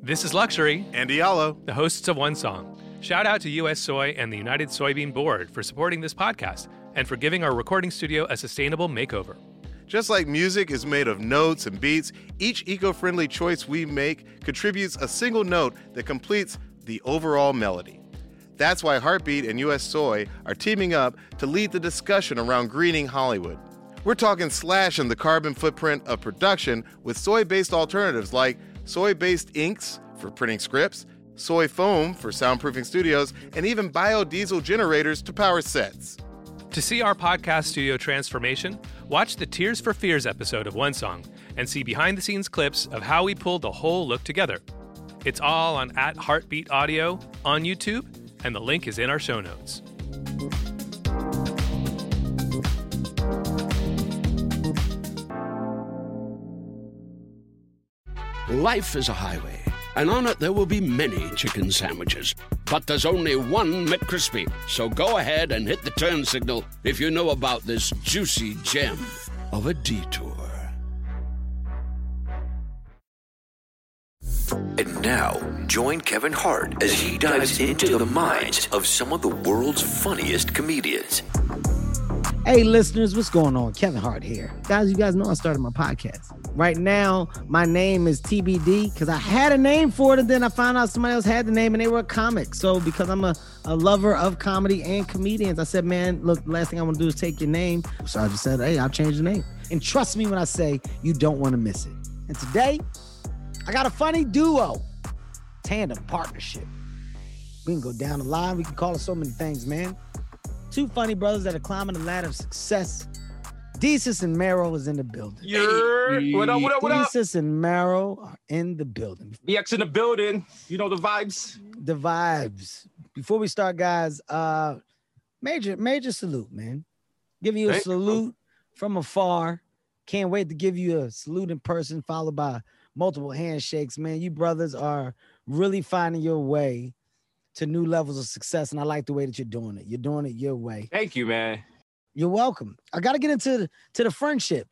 This is Luxury, and Diallo, the hosts of One Song. Shout out to US Soy and the United Soybean Board for supporting this podcast and for giving our recording studio a sustainable makeover. Just like music is made of notes and beats, each eco-friendly choice we make contributes a single note that completes the overall melody. That's why Heartbeat and US Soy are teaming up to lead the discussion around greening Hollywood. We're talking slashing the carbon footprint of production with soy-based alternatives like soy-based inks for printing scripts, soy foam for soundproofing studios, and even biodiesel generators to power sets. To see our podcast studio transformation, watch the Tears for Fears episode of One Song and see behind-the-scenes clips of how we pulled the whole look together. It's all on @Heartbeat Audio on YouTube, and the link is in our show notes. Life is a highway, and on it there will be many chicken sandwiches. But there's only one McCrispy. So go ahead and hit the turn signal if you know about this juicy gem of a detour. And now, join Kevin Hart as he dives into the minds of some of the world's funniest comedians. Hey, listeners, what's going on? Kevin Hart here. Guys, you guys know I started my podcast. Right now, my name is TBD because I had a name for it, and then I found out somebody else had the name, and they were a comic. So because I'm a lover of comedy and comedians, I said, man, look, the last thing I want to do is take your name. So I just said, hey, I'll change the name. And trust me when I say you don't want to miss it. And today, I got a funny duo, tandem partnership. We can go down the line. We can call it so many things, man. Two funny brothers that are climbing the ladder of success. Desus and Mero is in the building. What up? Desus and Mero are in the building. BX in the building. You know the vibes. The vibes. Before we start, guys, major salute, man. Giving you a salute from afar. Can't wait to give you a salute in person, followed by multiple handshakes, man. You brothers are really finding your way to new levels of success, and I like the way that you're doing it. You're doing it your way. Thank you, man. You're welcome. I got to get into the friendship.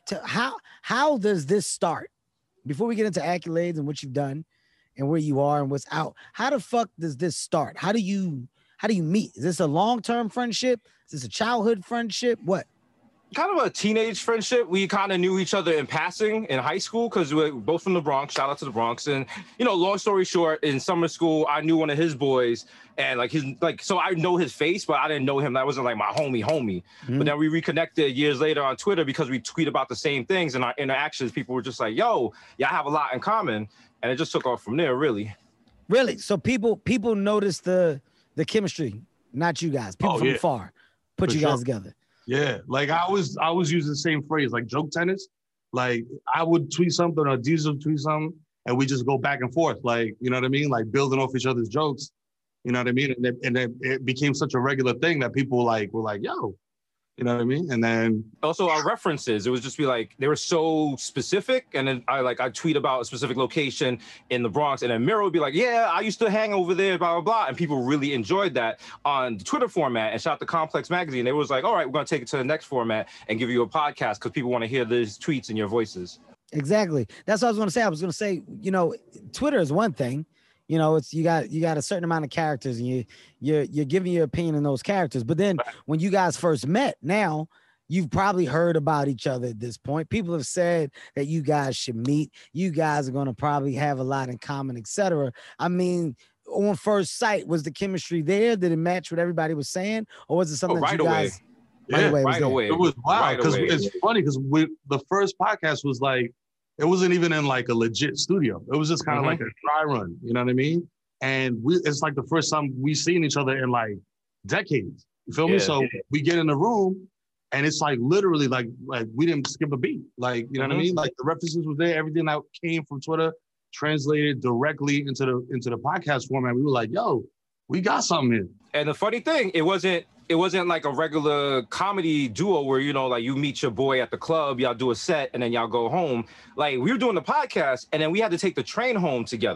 How does this start? Before we get into accolades and what you've done and where you are and what's out, how the fuck does this start? How do you meet? Is this a long-term friendship? Is this a childhood friendship? What? Kind of a teenage friendship. We kind of knew each other in passing in high school because we're both from the Bronx. Shout out to the Bronx. And, you know, long story short, in summer school, I knew one of his boys and so I know his face, but I didn't know him. That wasn't like my homie. Mm-hmm. But then we reconnected years later on Twitter because we tweet about the same things, and our interactions, people were just like, yo, y'all have a lot in common. And it just took off from there, really. Really? So people noticed the chemistry, not you guys. People from afar put you guys together. Yeah, like I was using the same phrase, like joke tennis. Like I would tweet something or Diesel would tweet something, and we just go back and forth, like, you know what I mean? Like building off each other's jokes, you know what I mean? And then it became such a regular thing that people were like, yo, you know what I mean? And then also our references, it was just be like, they were so specific. And then I tweet about a specific location in the Bronx, and then Mero would be like, yeah, I used to hang over there, blah, blah, blah. And people really enjoyed that on the Twitter format, and shout out to Complex Magazine. They was like, all right, we're going to take it to the next format and give you a podcast because people want to hear these tweets and your voices. Exactly. That's what I was going to say. I was going to say, you know, Twitter is one thing. You know, it's you got a certain amount of characters, and you're giving your opinion on those characters. But then when you guys first met, now you've probably heard about each other at this point. People have said that you guys should meet. You guys are going to probably have a lot in common, etc. I mean, on first sight, was the chemistry there? Did it match what everybody was saying, or was it something that you guys right away? It was wild because it's funny because the first podcast was like, it wasn't even in like a legit studio. It was just kind of like a dry run, you know what I mean? And it's like the first time we've seen each other in like decades. You feel me? So we get in the room, and it's like literally like we didn't skip a beat. Like, you know what I mean? Like the references was there, everything that came from Twitter translated directly into the podcast format. We were like, yo, we got something here. And the funny thing, it wasn't like a regular comedy duo where, you know, like you meet your boy at the club, y'all do a set, and then y'all go home. Like we were doing the podcast, and then we had to take the train home together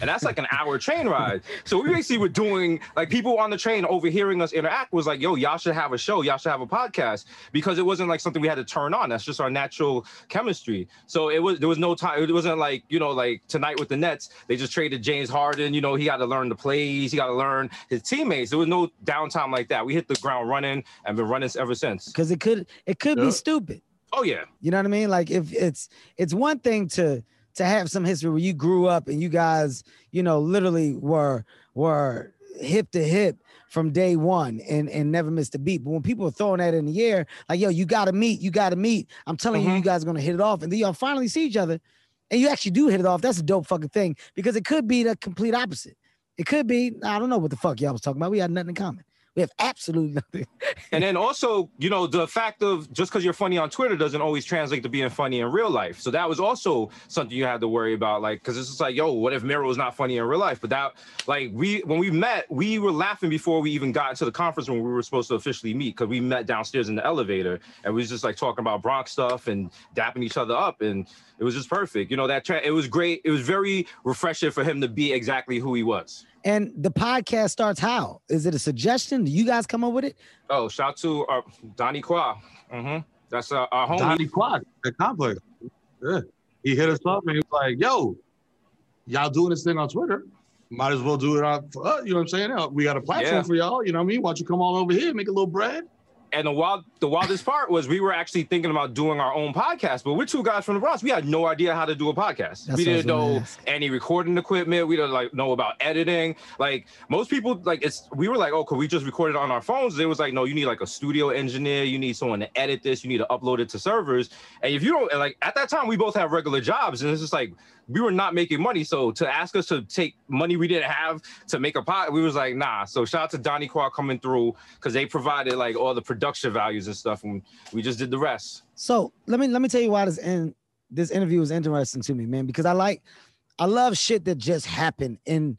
and that's like an hour train ride. So we basically were doing, like, people on the train overhearing us interact was like, yo, y'all should have a show, y'all should have a podcast, because it wasn't like something we had to turn on. That's just our natural chemistry. So there was no time. It wasn't like, you know, like tonight with the Nets, they just traded James Harden. You know, he got to learn the plays, he got to learn his teammates. There was no downtime like that. We hit the ground running and been running ever since. Because it could be stupid. Oh yeah. You know what I mean? Like, if it's one thing to have some history where you grew up and you guys, you know, literally were hip to hip from day one and never missed a beat. But when people are throwing that in the air, like, yo, you gotta meet. I'm telling you guys are gonna hit it off, and then y'all finally see each other and you actually do hit it off. That's a dope fucking thing, because it could be the complete opposite. It could be, I don't know what the fuck y'all was talking about. We had nothing in common. We have absolutely nothing. And then also, you know, the fact of just because you're funny on Twitter doesn't always translate to being funny in real life. So that was also something you had to worry about, like, because it's just like, yo, what if Miro was not funny in real life? But that, like, when we met, we were laughing before we even got into the conference room. We were supposed to officially meet, because we met downstairs in the elevator, and we was just like talking about Bronx stuff and dapping each other up, and it was just perfect. You know, it was great. It was very refreshing for him to be exactly who he was. And the podcast starts how? Is it a suggestion? Do you guys come up with it? Oh, shout to Donnie Qua. That's our homie. Donnie Qua, the Complex. Yeah. He hit us up and he was like, yo, y'all doing this thing on Twitter. Might as well do it on, you know what I'm saying? We got a platform for y'all. You know what I mean? Why don't you come on over here, make a little bread? And the wildest part was we were actually thinking about doing our own podcast, but we're two guys from the Bronx. We had no idea how to do a podcast. We didn't know any recording equipment. We didn't know about editing. Like, most people, we were like, oh, could we just record it on our phones? It was like, no, you need like a studio engineer. You need someone to edit this. You need to upload it to servers. And if you don't, like, at that time, we both have regular jobs, and it's just like, we were not making money. So to ask us to take money we didn't have to make a pod, we was like, nah. So shout out to Donnie Qua coming through, because they provided like all the production values and stuff, and we just did the rest. So let me tell you why this interview was interesting to me, man, because I love shit that just happened, and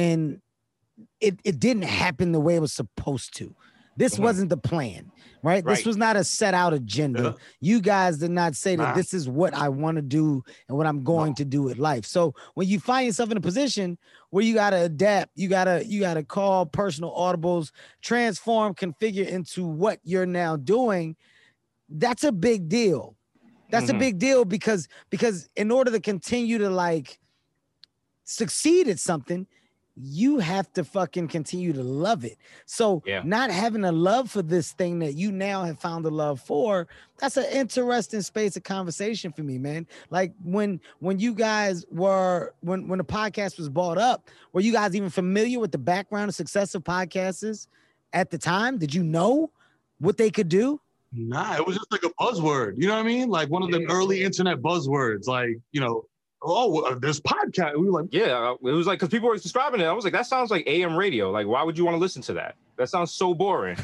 it didn't happen the way it was supposed to. This wasn't the plan, right? This was not a set out agenda. Yeah. You guys did not say that this is what I want to do and what I'm going to do with life. So when you find yourself in a position where you got to adapt, you got to call personal audibles, transform, configure into what you're now doing, that's a big deal. That's a big deal because in order to continue to like succeed at something, you have to fucking continue to love it. So not having a love for this thing that you now have found a love for, that's an interesting space of conversation for me, man. Like when you guys were, when the podcast was brought up, were you guys even familiar with the background of successive podcasts at the time? Did you know what they could do? Nah, it was just like a buzzword. You know what I mean? Like one of the early internet buzzwords, like, you know, this podcast. We were like, yeah, it was like, because people were describing it. I was like, that sounds like AM radio. Like, why would you want to listen to that? That sounds so boring.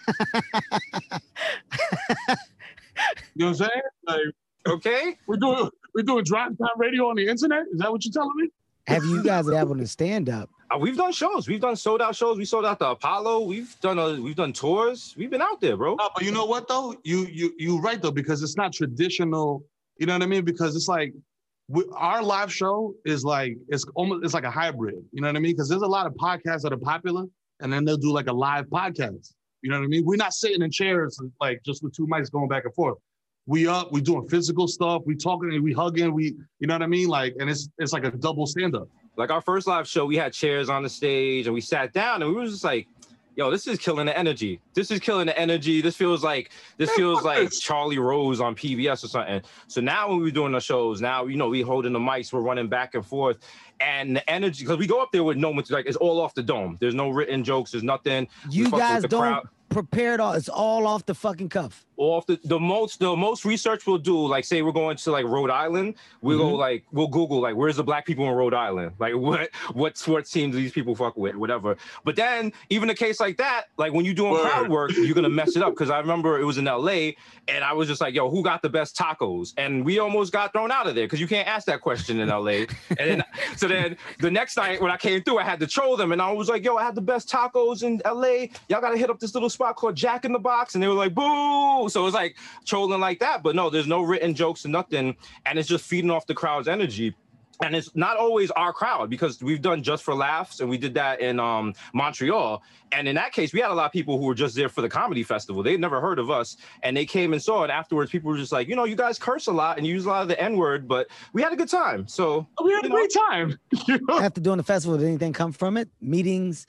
You know what I'm saying? Like, okay, we're doing drive time radio on the internet. Is that what you're telling me? Have you guys dabbled in stand up? We've done shows. We've done sold out shows. We sold out the Apollo. We've done tours. We've been out there, bro. No, but you know what though? You right though, because it's not traditional. You know what I mean? Because it's like, our live show is like, it's like a hybrid, you know what I mean? Because there's a lot of podcasts that are popular, and then they'll do like a live podcast. You know what I mean? We're not sitting in chairs like just with two mics going back and forth. We doing physical stuff. We talking, we hugging, you know what I mean? Like, and it's like a double stand-up. Like our first live show, we had chairs on the stage and we sat down and we were just like, yo, this is killing the energy. This is killing the energy. This feels like Charlie Rose on PBS or something. So now when we're doing the shows, now, you know, we holding the mics, we're running back and forth. And the energy, because we go up there with no, like, it's all off the dome. There's no written jokes. There's nothing. You guys don't prepare it all. It's all off the fucking cuff. Off the most research we'll do, like say we're going to like Rhode Island, we'll go like, we'll Google like, where's the black people in Rhode Island? Like what sports teams do these people fuck with, whatever. But then even a case like that, like when you're doing crowd work, you're gonna mess it up. Cause I remember it was in LA and I was just like, yo, who got the best tacos? And we almost got thrown out of there because you can't ask that question in LA. And then, so then the next night when I came through, I had to troll them and I was like, yo, I had the best tacos in LA. Y'all gotta hit up this little spot called Jack in the Box. And they were like, boo. So it was like trolling like that, but no, there's no written jokes or nothing. And it's just feeding off the crowd's energy. And it's not always our crowd, because we've done Just for Laughs, and we did that in Montreal. And in that case, we had a lot of people who were just there for the comedy festival. They'd never heard of us, and they came and saw it. Afterwards, people were just like, you guys curse a lot and use a lot of the N-word, but we had a good time. So we had a great time. After doing the festival, did anything come from it? Meetings,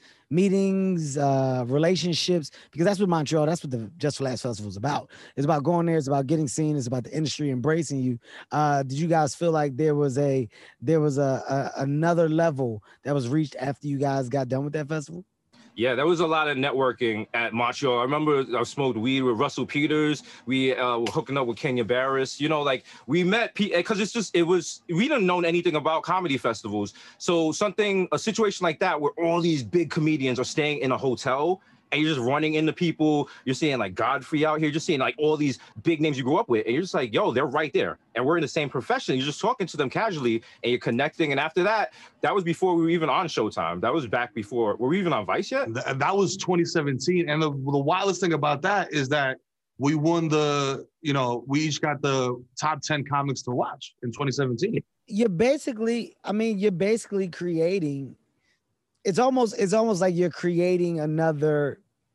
relationships, because that's what Montreal, that's what the Just for Laughs festival is about. It's about going there. It's about getting seen. It's about the industry embracing you. Did you guys feel like there was another level that was reached after you guys got done with that festival? Yeah, there was a lot of networking at Montreal. I remember I smoked weed with Russell Peters. We were hooking up with Kenya Barris. We met because we didn't know anything about comedy festivals. So a situation like that where all these big comedians are staying in a hotel and you're just running into people. You're seeing like Godfrey out here, just seeing like all these big names you grew up with. And you're just like, yo, they're right there. And we're in the same profession. You're just talking to them casually and you're connecting. And after that was before we were even on Showtime. That was back before, were we even on Vice yet? That was 2017. And the wildest thing about that is that we won we each got the top 10 comics to watch in 2017. You're basically creating, it's almost like you're creating another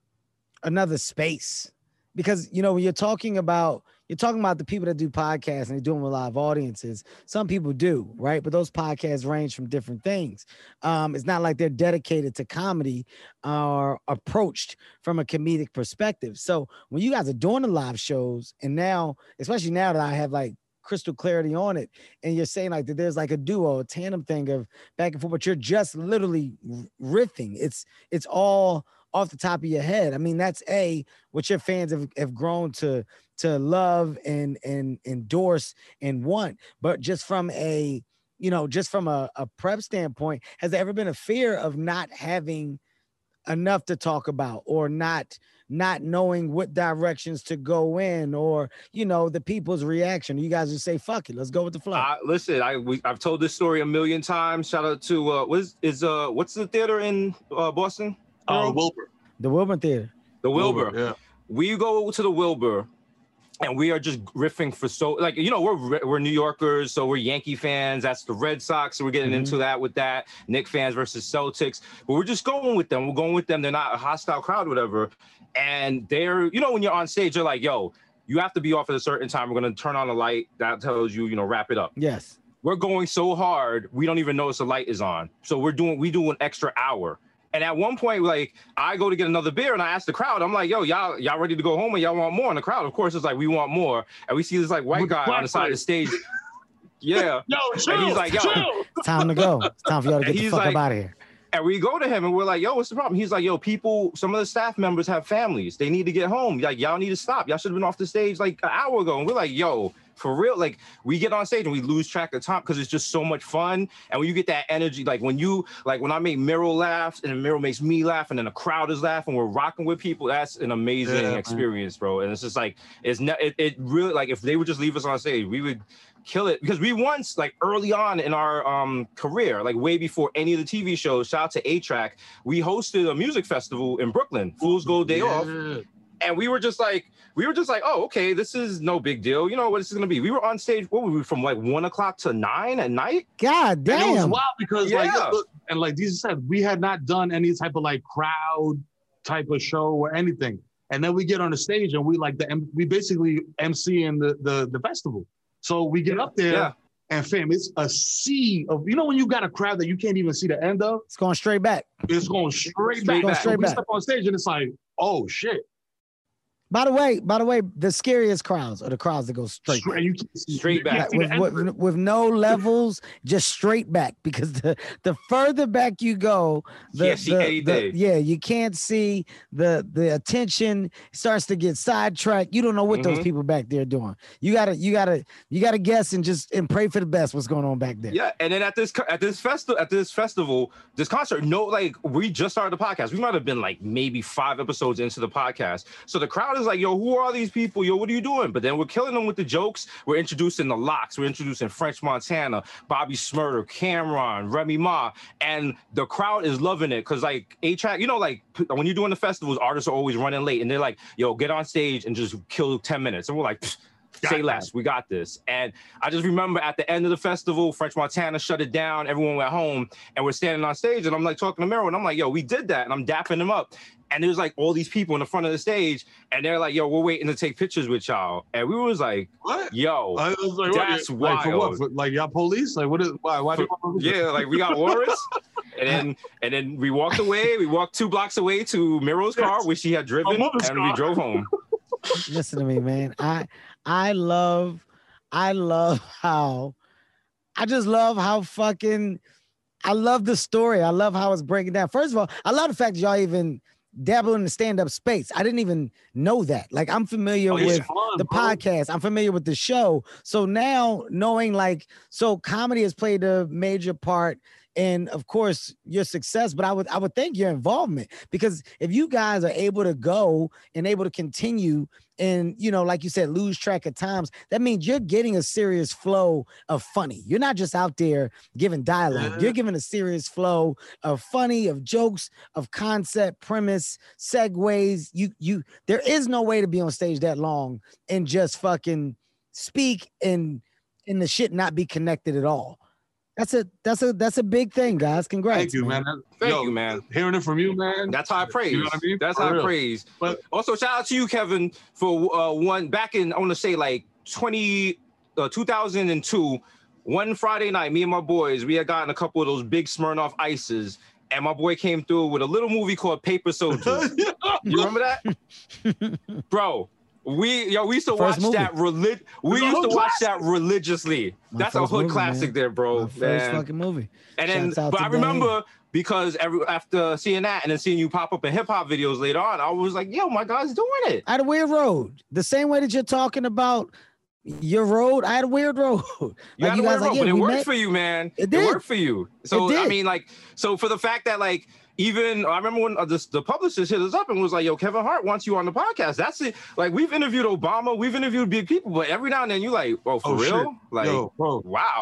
space, because when you're talking about the people that do podcasts and they do them with live audiences. Some people do, right? But those podcasts range from different things. It's not like they're dedicated to comedy or approached from a comedic perspective. So when you guys are doing the live shows, and now, especially now that I have like crystal clarity on it, and you're saying like that there's like a duo, a tandem thing of back and forth, but you're just literally riffing. It's all off the top of your head. I mean, that's what your fans have grown to love and endorse and want. But just from a prep standpoint, has there ever been a fear of not having enough to talk about, or not knowing what directions to go in, or the people's reaction? You guys just say, fuck it, let's go with the flow. Listen, I've told this story a million times. Shout out to what's the theater in Boston? Wilbur. The Wilbur Theater. The Wilbur. Yeah. We go to the Wilbur, and we are just riffing for we're New Yorkers, so we're Yankee fans. That's the Red Sox, so we're getting into that with that. Knicks fans versus Celtics. But we're just going with them. We're going with them. They're not a hostile crowd, whatever. And they're, when you're on stage, they're like, yo, you have to be off at a certain time. We're going to turn on a light. That tells you, wrap it up. Yes. We're going so hard, we don't even notice the light is on. So we do an extra hour. And at one point, like, I go to get another beer, and I ask the crowd, I'm like, yo, y'all ready to go home, or y'all want more? And the crowd, of course, is like, we want more. And we see this, like, white guy on the side of the stage. Yeah. Yo, chill, and he's like, yo. It's time to go. It's time for y'all to get the fuck up out of here. And we go to him, and we're like, yo, what's the problem? He's like, yo, some of the staff members have families. They need to get home. Like, y'all need to stop. Y'all should have been off the stage, like, an hour ago. And we're like, yo, for real, like, we get on stage and we lose track of time because it's just so much fun. And when you get that energy, like when I make Miro laugh and Miro makes me laugh and then the crowd is laughing, we're rocking with people, that's an amazing experience, bro. And it's just like, it really, like, if they would just leave us on stage, we would kill it. Because we once, like, early on in our career, like way before any of the TV shows, shout out to A-Track, we hosted a music festival in Brooklyn, Fool's Gold Day Off. And we were just like, oh, okay, this is no big deal. You know what this is going to be? We were on stage, what were we, from like 1 o'clock to 9 at night? God damn. And it was wild because like DJ said, we had not done any type of like crowd type of show or anything. And then we get on the stage and we basically MC in the festival. So we get up there and fam, it's a sea of, when you got a crowd that you can't even see the end of? It's going straight back. It's going straight back. We step on stage and it's like, oh shit. By the way, the scariest crowds are the crowds that go straight back. With no levels, just straight back. Because the further back you go, you can't see the attention starts to get sidetracked. You don't know what those people back there are doing. You gotta guess and pray for the best. What's going on back there? Yeah, and then at this festival, this concert, we just started the podcast. We might have been like maybe 5 episodes into the podcast. So the crowd is like, yo, who are these people? Yo, what are you doing? But then we're killing them with the jokes. We're introducing the Locks. We're introducing French Montana, Bobby Smurder, Cameron, Remy Ma. And the crowd is loving it because, like, A-Track, when you're doing the festivals, artists are always running late. And they're like, yo, get on stage and just kill 10 minutes. And we're like, Say less. We got this. And I just remember at the end of the festival, French Montana shut it down. Everyone went home, and we're standing on stage, and I'm like talking to Mero, and I'm like, yo, we did that. And I'm dapping them up. And there's like all these people in the front of the stage, and they're like, yo, we're waiting to take pictures with y'all. And we was like, What? Yo, I was like, that's like, wild. for what? For, like, y'all police? Like, what is, why do you want to Yeah, like we got warrants. And then we walked away. We walked 2 blocks away to Mero's car, which he had driven, and we drove home. Listen to me, man. I love how I just love how fucking I love the story. I love how it's breaking down. First of all, I love the fact that y'all even dabble in the stand-up space. I didn't even know that. Like, I'm familiar with the podcast. I'm familiar with the show. So now knowing, like, so comedy has played a major part in, of course, your success, but I would think your involvement, because if you guys are able to go and able to continue and, you know, like you said, lose track of times, that means you're getting a serious flow of funny. You're not just out there giving dialogue. You're giving a serious flow of funny, of jokes, of concept, premise, segues. There is no way to be on stage that long and just speak and the shit not be connected at all. That's a big thing, guys. Congrats. Thank you, man. Thank you, man. Hearing it from you, man. That's how I praise. You know what I mean? That's For how real. I praise. But also, shout out to you, Kevin, for one back in, I want to say like 2002, one Friday night, me and my boys, we had gotten a couple of those big Smirnoff ices, and my boy came through with a little movie called Paper Soldiers. You remember that? Bro, we used to watch that religiously. That's a hood classic there, bro. First fucking movie. And then, but I remember because after seeing that and then seeing you pop up in hip hop videos later on, I was like, yo, my God's doing it. I had a weird road. The same way that you're talking about your road, I had a weird road. You had a weird road, but it worked for you, man. It worked for you. So, I mean, like, so for the fact that, like, even I remember when the publicist hit us up and was like, yo, Kevin Hart wants you on the podcast. That's it. Like, we've interviewed Obama, we've interviewed big people, but every now and then you like, oh, for real? Shit. Like, yo, bro. Wow.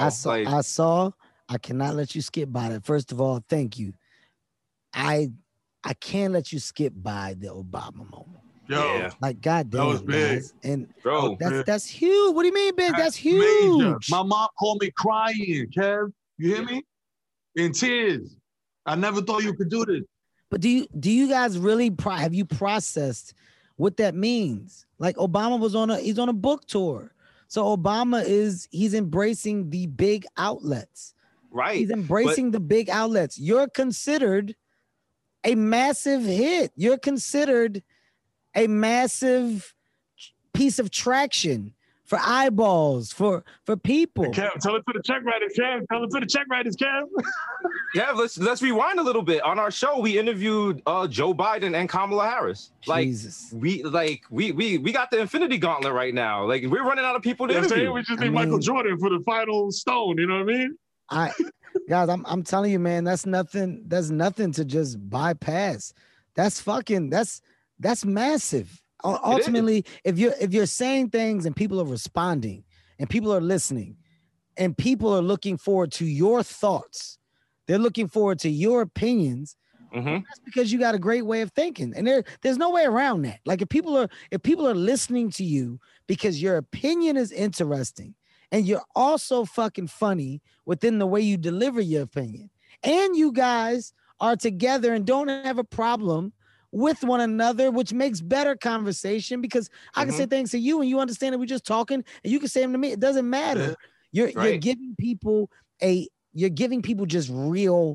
I cannot let you skip by that. First of all, thank you. I can't let you skip by the Obama moment. Yo, yeah. Like, goddamn, that was big. guys. And bro, that's huge. What do you mean, big? That's huge. Major. My mom called me crying, Kev. You hear me? In tears. I never thought you could do this. But do you guys really have you processed what that means? Like, Obama he's on a book tour. So Obama he's embracing the big outlets. Right. He's embracing the big outlets. You're considered a massive hit. You're considered a massive piece of traction for eyeballs, for people. Kev, tell it to the check writers, Kev. Tell it to the check writers, Kev. Yeah, let's rewind a little bit. On our show, we interviewed Joe Biden and Kamala Harris. Like, Jesus. we got the Infinity Gauntlet right now. Like, we're running out of people to interview. We just need Michael Jordan for the final stone. You know what I mean? Guys, I'm telling you, man, that's nothing to just bypass. That's massive. Ultimately, if you're saying things and people are responding and people are listening and people are looking forward to your thoughts, they're looking forward to your opinions. That's because you got a great way of thinking, and there's no way around that. Like, if people are listening to you because your opinion is interesting and you're also fucking funny within the way you deliver your opinion, and you guys are together and don't have a problem with one another, which makes better conversation, because I can say things to you and you understand that we're just talking, and you can say them to me. It doesn't matter. You're giving people just real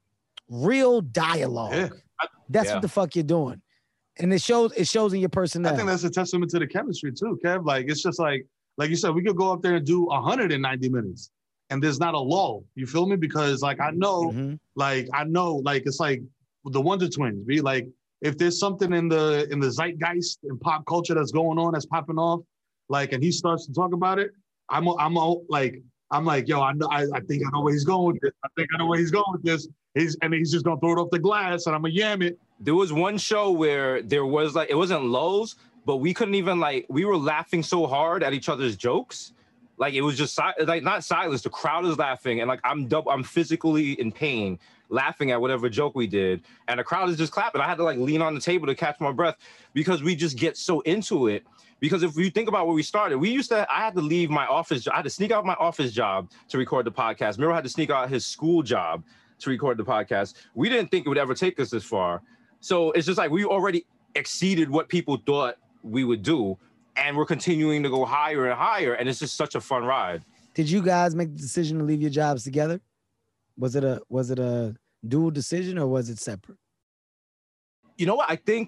dialogue. Yeah. That's what the fuck you're doing. And it shows in your personality. I think that's a testament to the chemistry too, Kev. Like, it's just like you said, we could go up there and do 190 minutes and there's not a lull. You feel me? Because like, I know, like, it's like the Wonder Twins, be like, if there's something in the zeitgeist and pop culture that's going on, that's popping off, like, and he starts to talk about it, I'm like, yo, I think I know where he's going with this. I think I know where he's going with this. He's just gonna throw it off the glass, and I'm gonna yam it. There was one show where there was like, it wasn't lulls, but we couldn't even, like, we were laughing so hard at each other's jokes. Like, it was just like, not silence. The crowd is laughing, and like, I'm physically in pain laughing at whatever joke we did, and the crowd is just clapping. I had to like lean on the table to catch my breath because we just get so into it. Because if you think about where we started, I had to leave my office. I had to sneak out my office job to record the podcast. Miro had to sneak out his school job to record the podcast. We didn't think it would ever take us this far. So it's just like we already exceeded what people thought we would do. And we're continuing to go higher and higher. And it's just such a fun ride. Did you guys make the decision to leave your jobs together? Was it a dual decision or was it separate? You know what? I think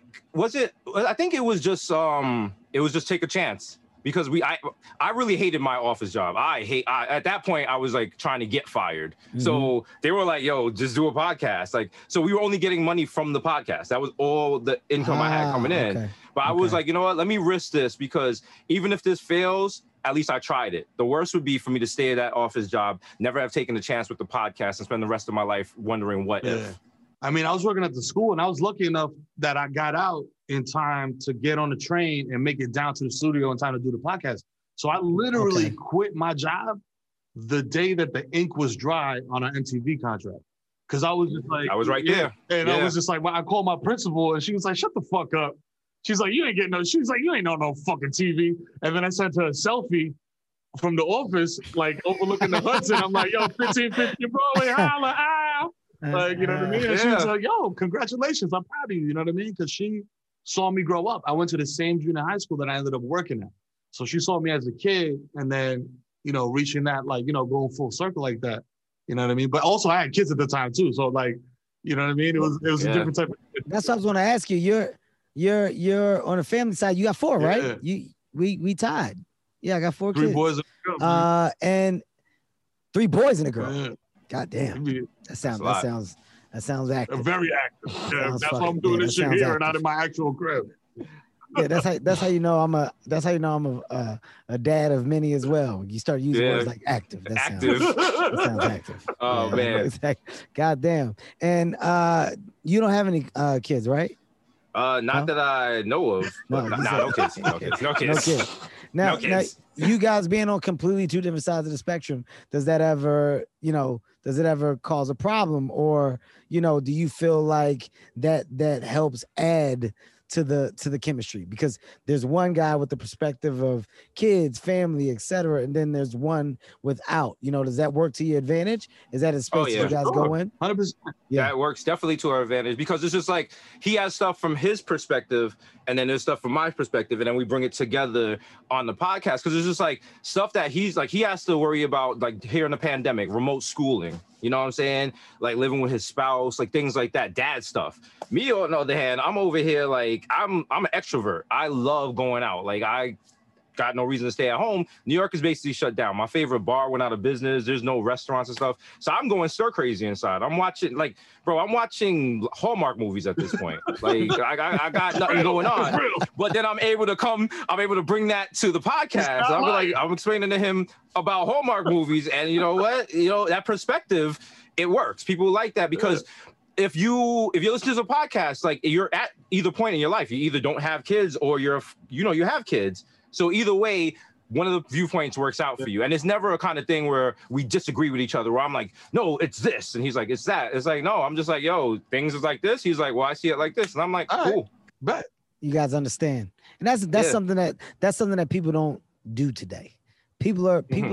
it was just take a chance, because I really hated my office job. At that point I was like trying to get fired. Mm-hmm. So they were like, yo, just do a podcast. Like, so we were only getting money from the podcast. That was all the income I had coming in. Okay. But I was like, you know what? Let me risk this, because even if this fails, at least I tried it. The worst would be for me to stay at that office job, never have taken a chance with the podcast, and spend the rest of my life wondering what if. I mean, I was working at the school, and I was lucky enough that I got out in time to get on the train and make it down to the studio in time to do the podcast. So I literally quit my job the day that the ink was dry on an MTV contract. Because I was just like... I was right there. And I was just like, I called my principal, and she was like, shut the fuck up. She's like, you ain't getting no... She was like, you ain't on no fucking TV. And then I sent her a selfie from the office, like overlooking the Hudson. I'm like, yo, 1550 Broadway, holla, ow. Like, you know what I mean? And she was like, yo, congratulations, I'm proud of you, you know what I mean? Because she saw me grow up. I went to the same junior high school that I ended up working at. So she saw me as a kid, and then, you know, reaching that, like, you know, going full circle like that, you know what I mean? But also I had kids at the time too. So like, you know what I mean? It was a different type of... That's what I was going to ask you. You're on the family side, you got 4, right? We tied. Yeah, I got 4 kids. 3 boys and a girl. And 3 boys and a girl. Yeah. God damn. That sounds active. Very active. Yeah, that's why I'm doing this shit here and not in my actual crib. Yeah, that's how you know I'm a dad of many as well. You start using words like active. That sounds active. Oh man. God damn. And you don't have any kids, right? Not that I know of. No kids. No kids. Now, you guys being on completely 2 different sides of the spectrum, does it ever cause a problem, or, you know, do you feel like that helps add to the chemistry? Because there's one guy with the perspective of kids, family, etc., and then there's one without. You know, does that work to your advantage? Is that a space you guys go in? 100%. Yeah, it works definitely to our advantage, because it's just like he has stuff from his perspective, and then there's stuff from my perspective, and then we bring it together on the podcast, because it's just like stuff that he's like, he has to worry about, like here in the pandemic, remote schooling. You know what I'm saying? Like living with his spouse, like things like that, dad stuff. Me, on the other hand, I'm over here like I'm an extrovert. I love going out. Like I got no reason to stay at home. New York is basically shut down. My favorite bar went out of business. There's no restaurants and stuff. So I'm going stir crazy inside. I'm watching I'm watching Hallmark movies at this point. Like I got nothing going on. But then I'm able to bring that to the podcast. I'm explaining to him about Hallmark movies, and you know what? You know, that perspective, it works. People like that, because if you listen to a podcast, like you're at either point in your life, you either don't have kids or you have kids. So either way, one of the viewpoints works out for you. And it's never a kind of thing where we disagree with each other, where I'm like, no, it's this. And he's like, it's that. It's like, no, I'm just like, yo, things is like this. He's like, well, I see it like this. And I'm like, cool. Bet. You guys understand. And that's something that people don't do today. People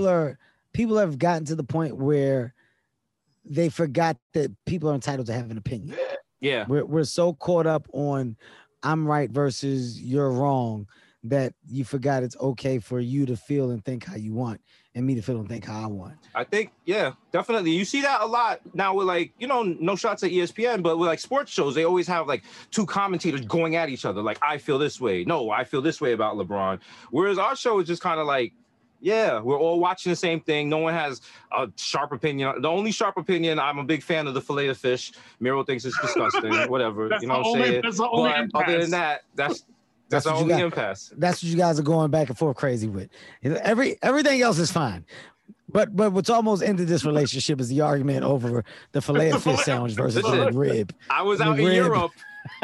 have gotten to the point where they forgot that people are entitled to have an opinion. Yeah. We're so caught up on I'm right versus you're wrong that you forgot it's okay for you to feel and think how you want, and me to feel and think how I want. I think, yeah, definitely. You see that a lot now with, like, you know, no shots at ESPN, but with like sports shows, they always have like 2 commentators going at each other. Like, I feel this way. No, I feel this way about LeBron. Whereas our show is just kind of like, yeah, we're all watching the same thing. No one has a sharp opinion. The only sharp opinion, I'm a big fan of the fillet of fish. Miro thinks it's disgusting, whatever. You know what I'm saying? That's the only impasse. Other than that, that's the only impasse. That's what you guys are going back and forth crazy with. Everything else is fine. But what's almost ended this relationship is the argument over the fillet of fish sandwich versus the rib. I was out in Europe.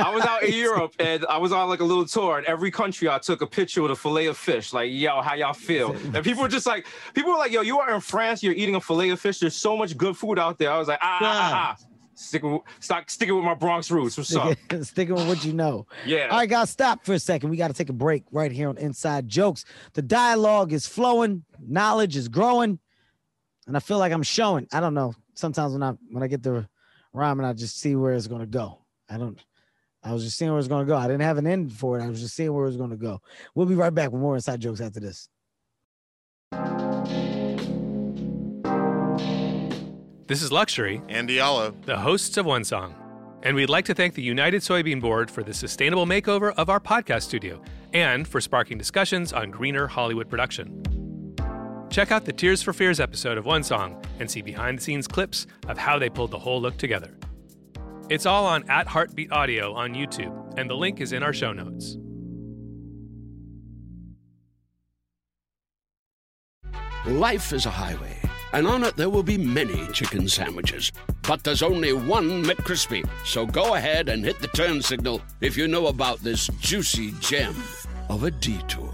And I was on like a little tour. In every country, I took a picture with a fillet of fish. Like, yo, how y'all feel? And people were like, yo, you are in France. You're eating a fillet of fish. There's so much good food out there. I was like, Sticking with my Bronx roots. What's up? Sticking with what you know. Yeah. All right, guys, stop for a second. We got to take a break right here on Inside Jokes. The dialogue is flowing, knowledge is growing, and I feel like I'm showing. I don't know. Sometimes when I get the rhyme and I just see where it's gonna go. I was just seeing where it's gonna go. I didn't have an end for it. I was just seeing where it's gonna go. We'll be right back with more Inside Jokes after this. This is Luxury, And Diallo. the hosts of One Song. And we'd like to thank the United Soybean Board for the sustainable makeover of our podcast studio and for sparking discussions on greener Hollywood production. Check out the Tears for Fears episode of One Song and see behind-the-scenes clips of how they pulled the whole look together. It's all on @Heartbeat Audio on YouTube, and the link is in our show notes. Life is a highway, and on it there will be many chicken sandwiches. But there's only one McCrispy. So go ahead and hit the turn signal if you know about this juicy gem of a detour.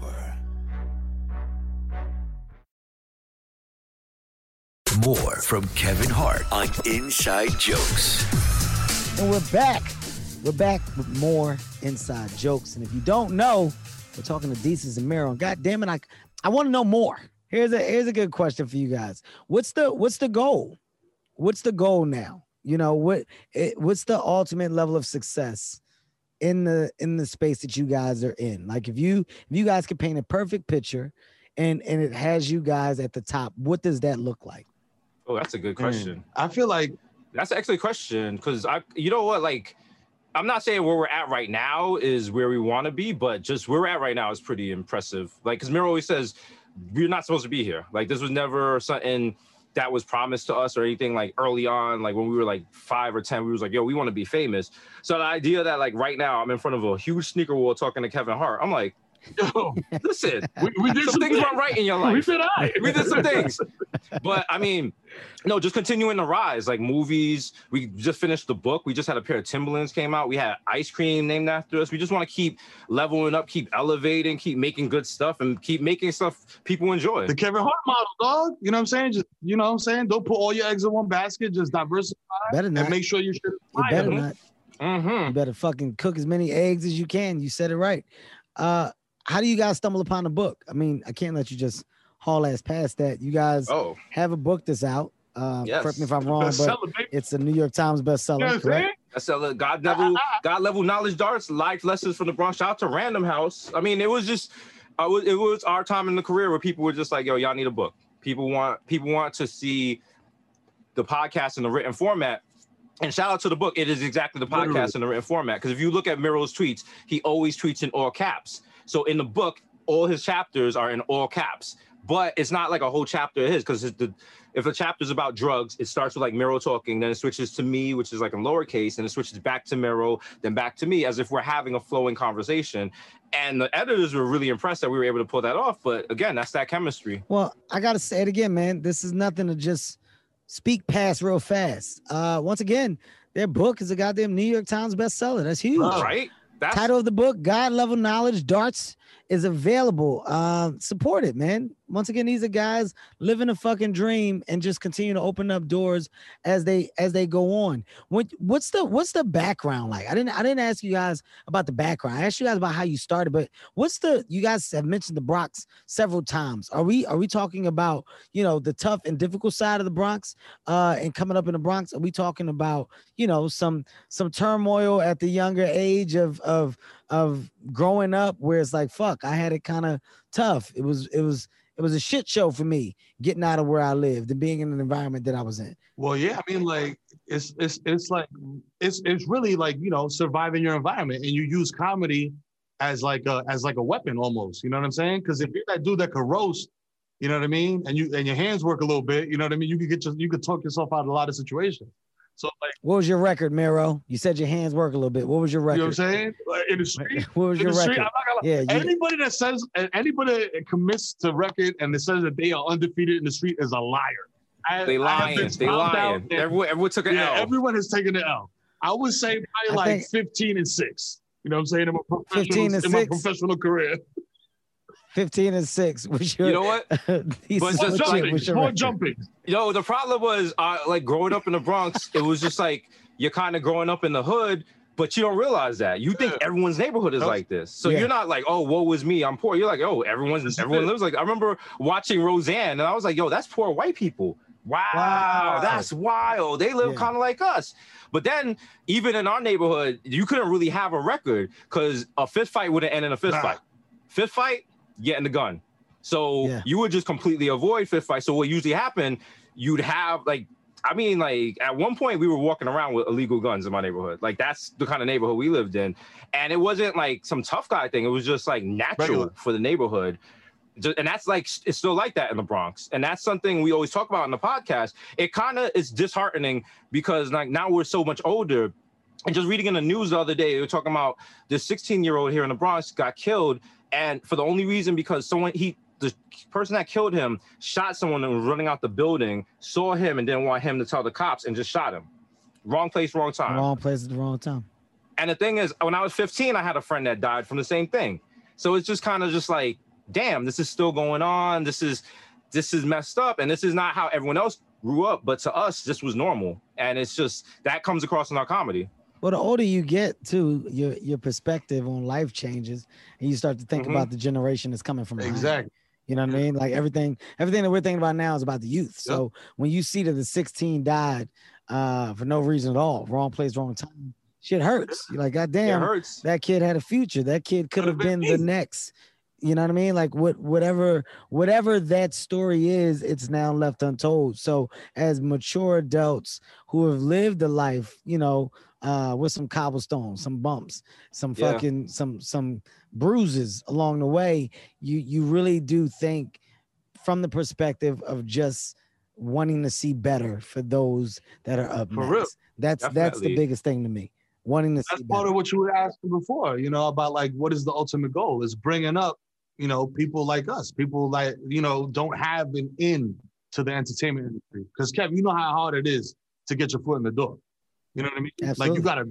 More from Kevin Hart on Inside Jokes. And we're back. We're back with more Inside Jokes. And if you don't know, we're talking to Desus and Mero. God damn it, I want to know more. Here's a good question for you guys. What's the goal? What's the goal now? You know, what's the ultimate level of success in the space that you guys are in? Like if you guys could paint a perfect picture and it has you guys at the top, what does that look like? Oh, that's a good question. I feel like That's an excellent question because you know what, like, I'm not saying where we're at right now is where we want to be, but just where we're at right now is pretty impressive. Like, because Mero always says we're not supposed to be here. Like, this was never something that was promised to us or anything like early on. Like when we were like 5 or 10, we was like, yo, we want to be famous. So the idea that like right now I'm in front of a huge sneaker wall talking to Kevin Hart, I'm like, yo, listen, we did some things went right in your life. We did some things. But I mean, no, just continuing to rise, like movies. We just finished the book. We just had a pair of Timberlands came out. We had ice cream named after us. We just want to keep leveling up, keep elevating, keep making good stuff, and keep making stuff people enjoy. the Kevin Hart model, dog. You know what I'm saying? Just, you know what I'm saying? Don't put all your eggs in one basket. Just diversify Better not. and make sure your shit is You fire. better not. Mm-hmm. You better fucking cook as many eggs as you can. You said it right. How do you guys stumble upon the book? I mean, I can't let you just haul ass past that. You guys have a book that's out. Yes. Correct me if I'm wrong, but Bestseller, baby. it's a New York Times bestseller, You know what I'm correct? saying? That's a God level knowledge darts, life lessons from the Bronx. Shout out to Random House. I mean, it was just, it was our time in the career where people were just like, yo, y'all need a book. People want to see the podcast in the written format. And shout out to the book. It is exactly the podcast Literally. in the written format. Because if you look at Mero's tweets, he always tweets in all caps. So in the book, all his chapters are in all caps. But it's not like a whole chapter of his, because if a chapter is about drugs, it starts with like Mero talking, then it switches to me, which is like in lowercase, and it switches back to Mero, then back to me, as if we're having a flowing conversation. And the editors were really impressed that we were able to pull that off. But again, that's that chemistry. Well, I gotta say it again, man. This is nothing to just speak past real fast. Once again, their book is a goddamn New York Times bestseller. That's huge. Right? That's Title of the book, God Level Knowledge Darts, is available. Support it, man. Once again, these are guys living a fucking dream and just continue to open up doors as they go on. What's the background like? I didn't ask you guys about the background. I asked you guys about how you started, but you guys have mentioned the Bronx several times. Are we talking about, you know, the tough and difficult side of the Bronx and coming up in the Bronx? Are we talking about, you know, some turmoil at the younger age of growing up where it's like, fuck, I had it kind of tough. It was a shit show for me getting out of where I lived and being in an environment that I was in. Well, yeah, I mean, like it's really like, you know, surviving your environment, and you use comedy as like a weapon almost. You know what I'm saying? Because if you're that dude that could roast, you know what I mean, and your hands work a little bit, you know what I mean, you could talk yourself out of a lot of situations. So like, What was your record, Mero? You said your hands work a little bit. What was your record? you know what I'm saying? Like, in the street, What was in your the street, record? I'm not gonna lie. Yeah, Anybody that commits to record and that says that they are undefeated in the street is a liar. they lying. They lying. Everyone took an L. Everyone has taken an L. I would say probably I like think- 15-6. You know what I'm saying? In my 15 and in my 6. professional career. 15 and 6. You know what? But just more jumping. The problem was like growing up in the Bronx, it was just like you're kind of growing up in the hood, but you don't realize that. You think everyone's neighborhood is like this. So you're not like, oh, woe is me, I'm poor. You're like, oh, everyone lives like. I remember watching Roseanne, and I was like, yo, that's poor white people. Wow. That's wild. They live kind of like us. But then even in our neighborhood, you couldn't really have a record because a fist fight wouldn't end in a fist fight. Fist fight, getting the gun. So you would just completely avoid fist fight. So what usually happened, you'd have at one point we were walking around with illegal guns in my neighborhood. Like that's the kind of neighborhood we lived in. And it wasn't like some tough guy thing. It was just like natural for the neighborhood. And that's like, it's still like that in the Bronx. And that's something we always talk about in the podcast. It kind of is disheartening because like now we're so much older. And just reading in the news the other day, they were talking about this 16-year-old here in the Bronx got killed. And for the only reason because the person that killed him shot someone that was running out the building, saw him and didn't want him to tell the cops and just shot him. Wrong place, wrong time. Wrong place at the wrong time. And the thing is, when I was 15, I had a friend that died from the same thing. So it's just kind of just like, damn, this is still going on. This is messed up. And this is not how everyone else grew up. But to us, this was normal. And it's just, that comes across in our comedy. Well, the older you get, too, your perspective on life changes, and you start to think about the generation that's coming from behind. Exactly. You know what I mean? Like everything that we're thinking about now is about the youth. So when you see that the 16 died for no reason at all, wrong place, wrong time, shit hurts. You're like, God damn, that kid had a future. That kid could have been the next. You know what I mean? Like whatever that story is, it's now left untold. So as mature adults who have lived a life, with some cobblestones, some bumps, some fucking some bruises along the way, you really do think from the perspective of just wanting to see better for those that are up next. Real. That's the biggest thing to me. Wanting to see better. That's part of what you were asking before, about like what is the ultimate goal? Is bringing up, people like us, people like, don't have an in to the entertainment industry. Because Kev, you know how hard it is to get your foot in the door. You know what I mean? Absolutely. Like you got to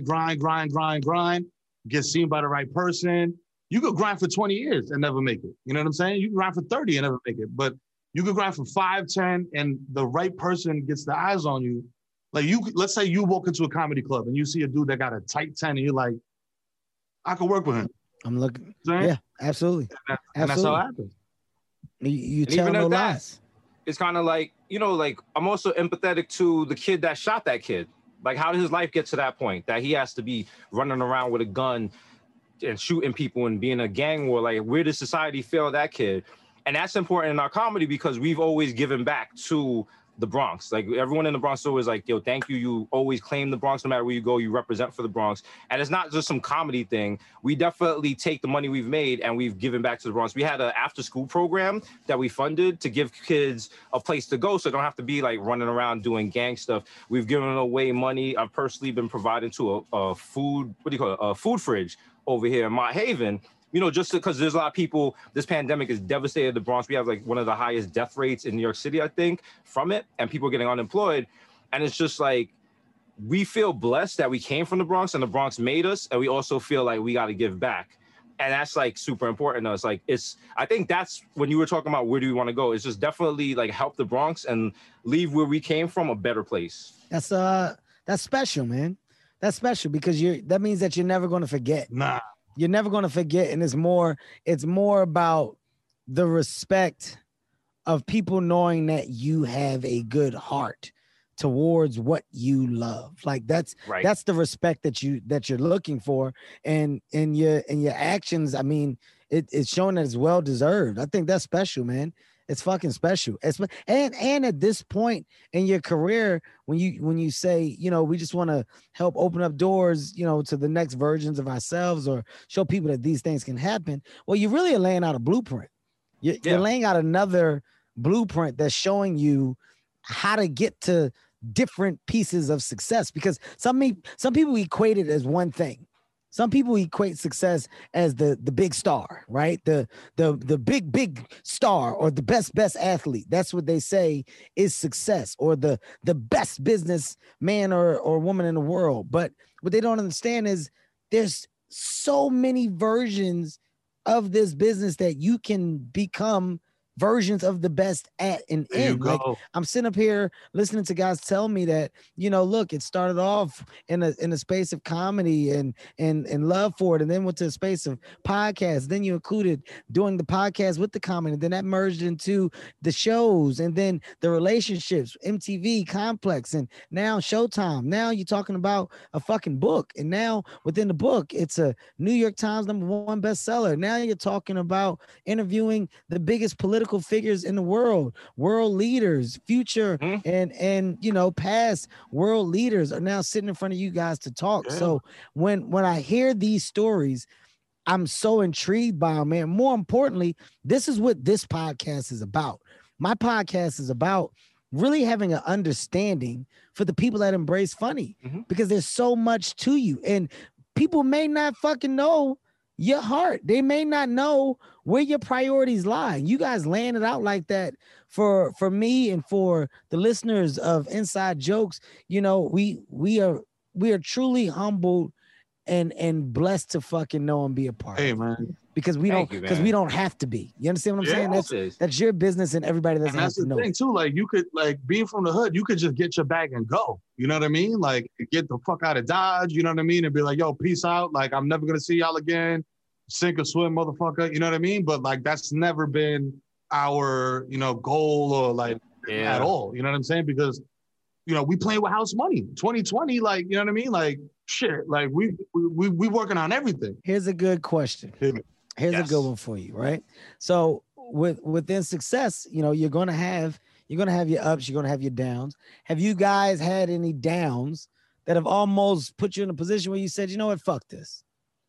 grind, get seen by the right person. You could grind for 20 years and never make it. You know what I'm saying? You can grind for 30 and never make it. But you could grind for 5, 10, and the right person gets the eyes on you. Like let's say you walk into a comedy club and you see a dude that got a tight 10 and you're like, I could work with him. I'm looking. Yeah, absolutely. And that's how it happens. You tell no lies. It's kind of like, like I'm also empathetic to the kid that shot that kid. Like, how did his life get to that point that he has to be running around with a gun and shooting people and being a gang war? Like, where does society fail that kid? And that's important in our comedy because we've always given back to the Bronx. Like, everyone in the Bronx is always like, yo, thank you. You always claim the Bronx no matter where you go. You represent for the Bronx. And it's not just some comedy thing. We definitely take the money we've made and we've given back to the Bronx. We had an after-school program that we funded to give kids a place to go so they don't have to be, like, running around doing gang stuff. We've given away money. I've personally been providing to a food fridge over here in Mott Haven. Just because there's a lot of people, this pandemic has devastated the Bronx. We have like one of the highest death rates in New York City, I think, from it, and people are getting unemployed. And it's just like, we feel blessed that we came from the Bronx and the Bronx made us. And we also feel like we got to give back. And that's like super important to us. Like I think that's when you were talking about where do we want to go. It's just definitely like help the Bronx and leave where we came from a better place. That's special, man. That's special because that means that you're never going to forget. Nah. You're never going to forget. And it's more about the respect of people knowing that you have a good heart towards what you love. Like that's the respect that you're looking for. And in your actions, I mean, it's showing that it's well deserved. I think that's special, man. It's fucking special. And at this point in your career, when you say, we just want to help open up doors, to the next versions of ourselves or show people that these things can happen. Well, you really are laying out a blueprint. You're laying out another blueprint that's showing you how to get to different pieces of success, because some people equate it as one thing. Some people equate success as the big star, right? The big star or the best athlete. That's what they say is success, or the best business man or woman in the world. But what they don't understand is there's so many versions of this business that you can become versions of the best at and in. Like, I'm sitting up here listening to guys tell me that, you know, look, it started off in a space of comedy and love for it, and then went to a space of podcasts. Then you included doing the podcast with the comedy, and then that merged into the shows, and then the relationships, MTV, Complex, and now Showtime. Now you're talking about a fucking book, and now within the book, it's a New York Times #1 bestseller. Now you're talking about interviewing the biggest political figures in the world leaders, future and you know, past world leaders are now sitting in front of you guys to talk. So when I hear these stories, I'm so intrigued by them, man. More importantly, this is what this podcast is about. My podcast is about really having an understanding for the people that embrace funny, because there's so much to you, and people may not fucking know your heart. They may not know where your priorities lie. You guys laying it out like that for me and for the listeners of Inside Jokes. You know, we are truly humbled and blessed to fucking know and be a part. Hey, man. Because we don't have to be. You understand what I'm saying? That's your business, and everybody doesn't have to know. That's the thing too. Like, you could, like, being from the hood, you could just get your bag and go. You know what I mean? Like, get the fuck out of Dodge. You know what I mean? And be like, yo, peace out. Like, I'm never gonna see y'all again. Sink or swim, motherfucker. You know what I mean? But like, that's never been our, you know, goal or like at all. You know what I'm saying? Because, you know, we playing with house money. 2020, like, you know what I mean? Like, shit. Like, we working on everything. Here's a good question. Here's a good one for you, right? So within success, you know, you're gonna have your ups, you're gonna have your downs. Have you guys had any downs that have almost put you in a position where you said, you know what, fuck this?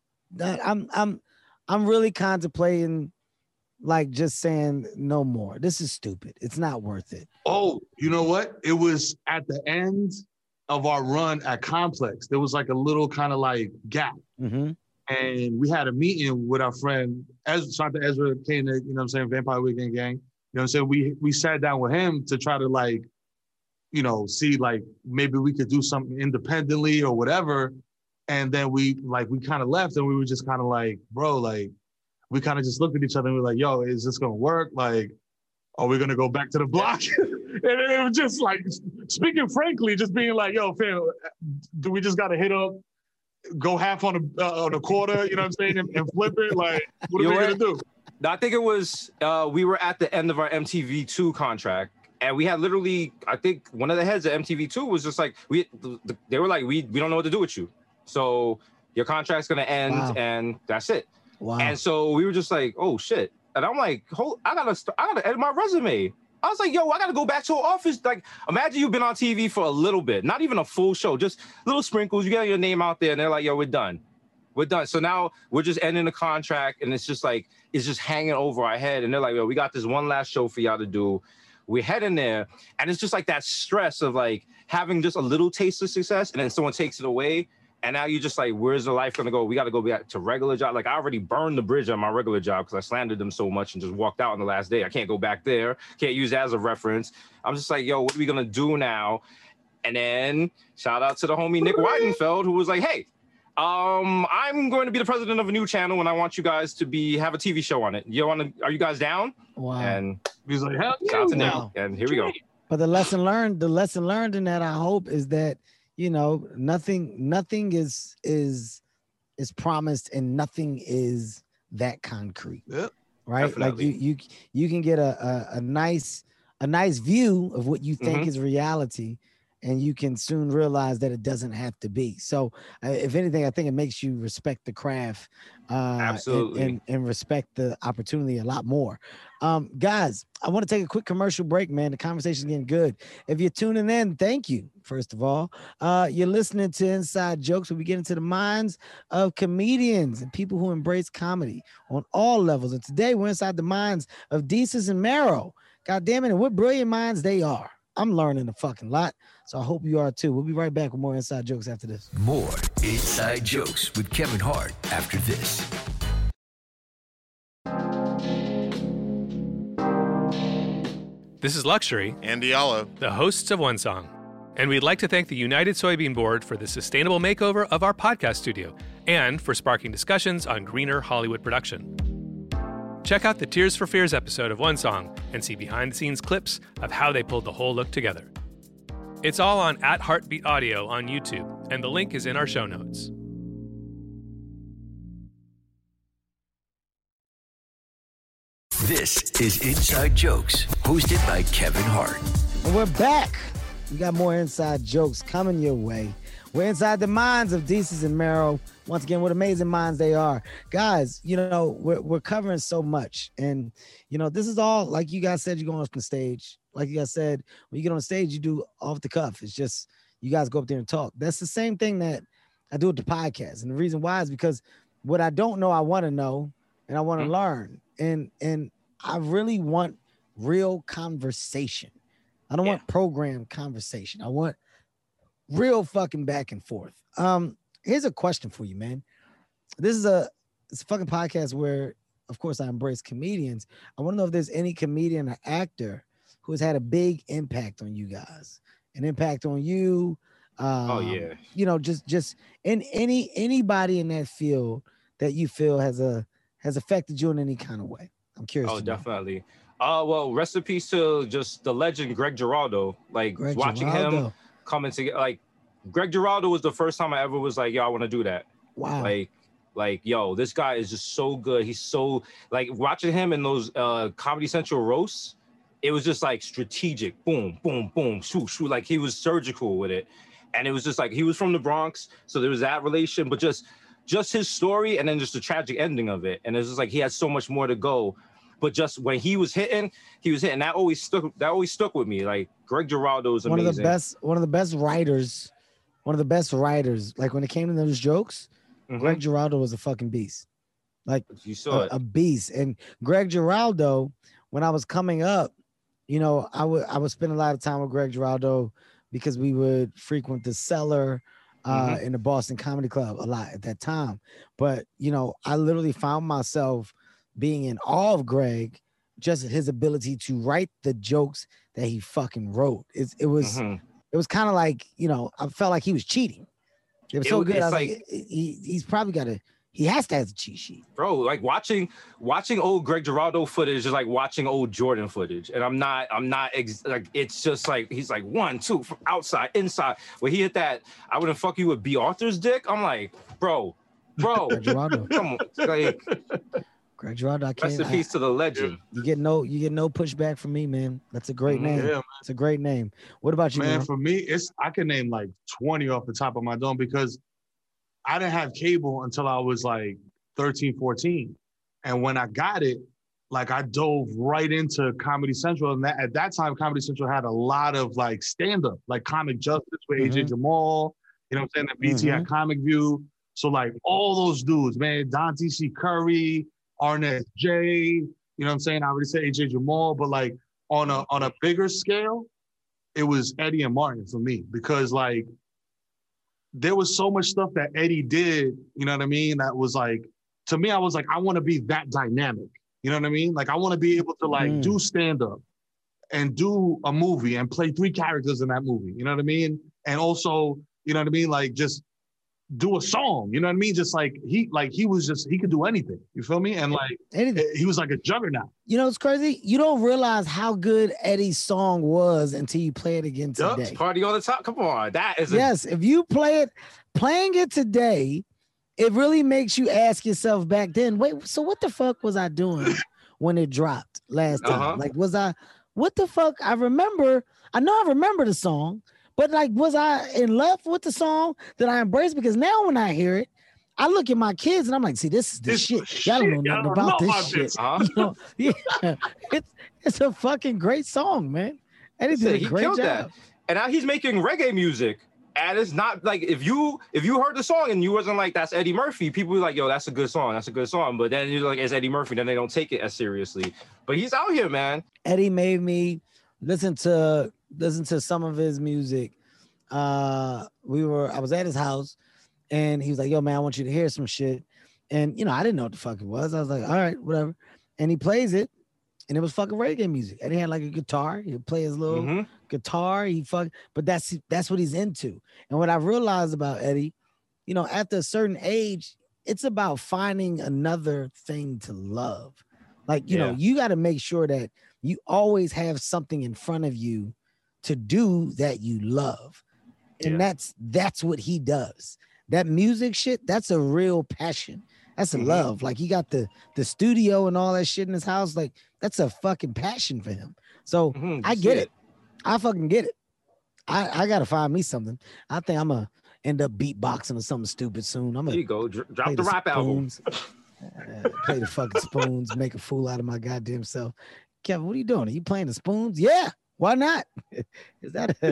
I'm really contemplating, like, just saying no more. This is stupid. It's not worth it. Oh, you know what? It was at the end of our run at Complex. There was like a little kind of like gap. And we had a meeting with our friend, Santa Ezra came to, you know what I'm saying, Vampire Weekend Gang. You know what I'm saying? We sat down with him to try to, like, you know, see, like, maybe we could do something independently or whatever. And then we kind of left, and we were just kind of like, bro, like, we kind of just looked at each other and we were like, yo, is this going to work? Like, are we going to go back to the block? And it was just like, speaking frankly, just being like, yo, fam, do we just got to hit up, go half on a quarter, you know what I'm saying, and flip it? Like, what are we going to do? I think it was, we were at the end of our MTV2 contract. And we had literally, I think one of the heads of MTV2 was just like, they were like, we don't know what to do with you. So your contract's gonna end, and that's it. And so we were just like, oh shit. And I'm like, I gotta edit my resume. I was like, yo, I gotta go back to an office. Like, imagine you've been on TV for a little bit, not even a full show, just little sprinkles. You get your name out there, and they're like, yo, we're done. So now we're just ending the contract, and it's just like, it's just hanging over our head. And they're like, yo, we got this one last show for y'all to do. We head in there, and it's just like that stress of like having just a little taste of success, and then someone takes it away. And now you're just like, where's the life gonna go? We gotta go back to regular job. Like, I already burned the bridge on my regular job because I slandered them so much and just walked out on the last day. I can't go back there. Can't use that as a reference. I'm just like, yo, what are we gonna do now? And then shout out to the homie Nick Weidenfeld, who was like, hey, I'm going to be the president of a new channel, and I want you guys to have a TV show on it. Are you guys down? Wow. And he's like, hell yeah. Shout out to Nick. And here we go. But the lesson learned in that, I hope, is that, you know, nothing is promised, and nothing is that concrete. Yep. Right? Definitely. Like you can get a nice view of what you think is reality, and you can soon realize that it doesn't have to be. So if anything, I think it makes you respect the craft absolutely and respect the opportunity a lot more. Guys, I want to take a quick commercial break, man. The conversation's getting good. If you're tuning in, thank you. First of all, you're listening to Inside Jokes, where we get into the minds of comedians and people who embrace comedy on all levels. And today we're inside the minds of Desus and Mero. God damn it, and what brilliant minds they are. I'm learning a fucking lot, so I hope you are too. We'll be right back with more Inside Jokes after this. More Inside Jokes with Kevin Hart after this. This is Luxury and Diallo, the hosts of One Song. And we'd like to thank the United Soybean Board for the sustainable makeover of our podcast studio and for sparking discussions on greener Hollywood production. Check out the Tears for Fears episode of One Song and see behind-the-scenes clips of how they pulled the whole look together. It's all on @Heartbeat Audio on YouTube, and the link is in our show notes. This is Inside Jokes, hosted by Kevin Hart. And we're back. We got more inside jokes coming your way. We're inside the minds of Desus and Mero. Once again, what amazing minds they are. Guys, we're covering so much. And, this is all, like you guys said, you go on the stage. Like you guys said, when you get on the stage, you do off the cuff. It's just, you guys go up there and talk. That's the same thing that I do with the podcast. And the reason why is because what I don't know, I want to know, and I want to learn. And I really want real conversation. I don't want programmed conversation. I want real fucking back and forth. Here's a question for you, man. It's a fucking podcast where, of course, I embrace comedians. I want to know if there's any comedian or actor who has had a big impact on you guys, an impact on you. Just in anybody in that field that you feel has affected you in any kind of way. I'm curious. Oh, definitely. Well, rest in peace to just the legend Greg Giraldo. Watching him coming together. Like, Greg Giraldo was the first time I ever was like, yo, I want to do that. Wow. Like, yo, this guy is just so good. He's so, like, watching him in those Comedy Central roasts, it was just like strategic. Boom, boom, boom, shoot, shoot. Like, he was surgical with it. And it was just like, he was from the Bronx, so there was that relation, but just his story and then just the tragic ending of it. And it's just like, he had so much more to go. But just when he was hitting, that always stuck with me. Like, Greg Giraldo is amazing. One of the best writers. Like, when it came to those jokes, Greg Giraldo was a fucking beast. Like, you saw a beast. And Greg Giraldo, when I was coming up, I would spend a lot of time with Greg Giraldo because we would frequent the Cellar in the Boston Comedy Club a lot at that time. But, I literally found myself being in awe of Greg, just his ability to write the jokes that he fucking wrote. It was kind of like, I felt like he was cheating. It was so good. I was like, he's probably he has to have a cheat sheet. Bro, like watching old Greg Giraldo footage is like watching old Jordan footage. And I'm not it's just like, he's like 1, 2 from outside, inside. When he hit that, I wouldn't fuck you with B. Arthur's dick. I'm like, bro, Greg Giraldo. Come on. Like, Greg Giraldo, I can't. Rest in peace to the legend. You get no pushback from me, man. That's a great name. Yeah, it's a great name. What about you, man? For me, I can name like 20 off the top of my dome because I didn't have cable until I was like 13, 14. And when I got it, like, I dove right into Comedy Central. And at that time, Comedy Central had a lot of like stand-up, like Comic Justice with AJ Jamal, you know what I'm saying? The BT had Comic View. So like all those dudes, man, Dante C. Curry, Arnett J, you know what I'm saying? I already said AJ Jamal, but like on a bigger scale, it was Eddie and Martin for me because like there was so much stuff that Eddie did, you know what I mean? That was like, to me, I was like, I want to be that dynamic. You know what I mean? Like, I want to be able to like do stand-up and do a movie and play 3 characters in that movie. You know what I mean? And also, you know what I mean? Like, just do a song, you know what I mean? Just like he could do anything. You feel me? And like anything. He was like a juggernaut. It's crazy. You don't realize how good Eddie's song was until you play it again today. Yep, party all the time. Come on, that is if you playing it today, it really makes you ask yourself back then. Wait, so what the fuck was I doing when it dropped last time? Like, what the fuck? I know I remember the song. But like, was I in love with the song that I embraced? Because now when I hear it, I look at my kids and I'm like, see, this is the shit. Y'all don't know nothing about this shit. It's a fucking great song, man. And he did a great job. That. And now he's making reggae music. And it's not like, if you heard the song and you wasn't like, that's Eddie Murphy, people be like, yo, that's a good song. That's a good song. But then you're like, it's Eddie Murphy. Then they don't take it as seriously. But he's out here, man. Eddie made me listen to some of his music. I was at his house and he was like, yo, man, I want you to hear some shit. And, I didn't know what the fuck it was. I was like, all right, whatever. And he plays it and it was fucking reggae music. And he had like a guitar. He'd play his little guitar. But that's what he's into. And what I realized about Eddie, after a certain age, it's about finding another thing to love. Like, you know, you got to make sure that you always have something in front of you to do that you love. And that's what he does. That music shit, that's a real passion. That's a love. Like, he got the studio and all that shit in his house. Like, that's a fucking passion for him. So I get it. I fucking get it. I gotta find me something. I think I'm gonna end up beatboxing or something stupid soon. I'm gonna there you go. Drop the rap album. Play the fucking spoons, make a fool out of my goddamn self. Kevin, what are you doing? Are you playing the spoons? Yeah, why not? Is that a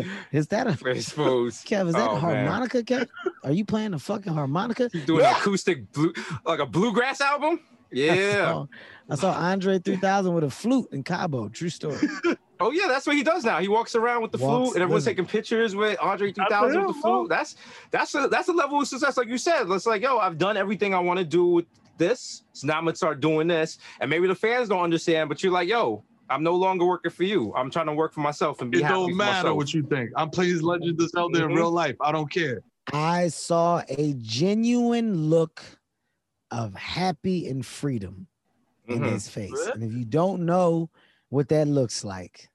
spoons? Kev, is that a harmonica, Kev? Are you playing a fucking harmonica? You doing an acoustic like a bluegrass album? Yeah. I saw Andre 3000 with a flute in Cabo. True story. Oh yeah, that's what he does now. He walks around with the flute, and everyone's taking pictures with Andre 3000 with the flute. That's a level of success, like you said. It's like, yo, I've done everything I want to do with this, so now I'm gonna start doing this. And maybe the fans don't understand, but you're like, yo, I'm no longer working for you. I'm trying to work for myself and be happy for myself. It don't matter what you think. I'm playing legends that's out there in real life. I don't care. I saw a genuine look of happy and freedom in his face. And if you don't know what that looks like,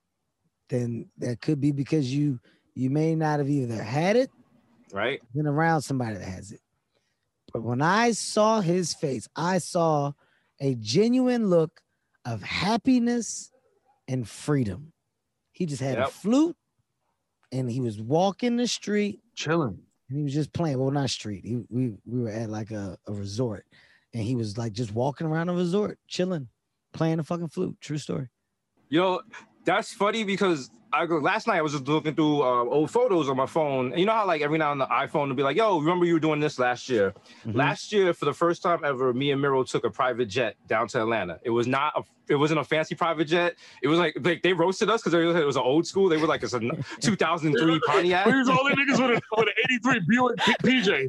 then that could be because you may not have either had it, right, been around somebody that has it. But when I saw his face, I saw a genuine look of happiness and freedom. He just had a flute, and he was walking the street, chilling, and he was just playing. Well, not street. We were at like a resort, and he was like just walking around a resort, chilling, playing the fucking flute. True story. Yo, that's funny because last night I was just looking through old photos on my phone. And you know how like every now and then the iPhone will be like, yo, remember you were doing this last year? Last year, for the first time ever, me and Miro took a private jet down to Atlanta. It wasn't a fancy private jet. It was like they roasted us because it was an old school. They were like, it's a 2003 Pontiac. We was all the niggas with an 83 Buick PJ.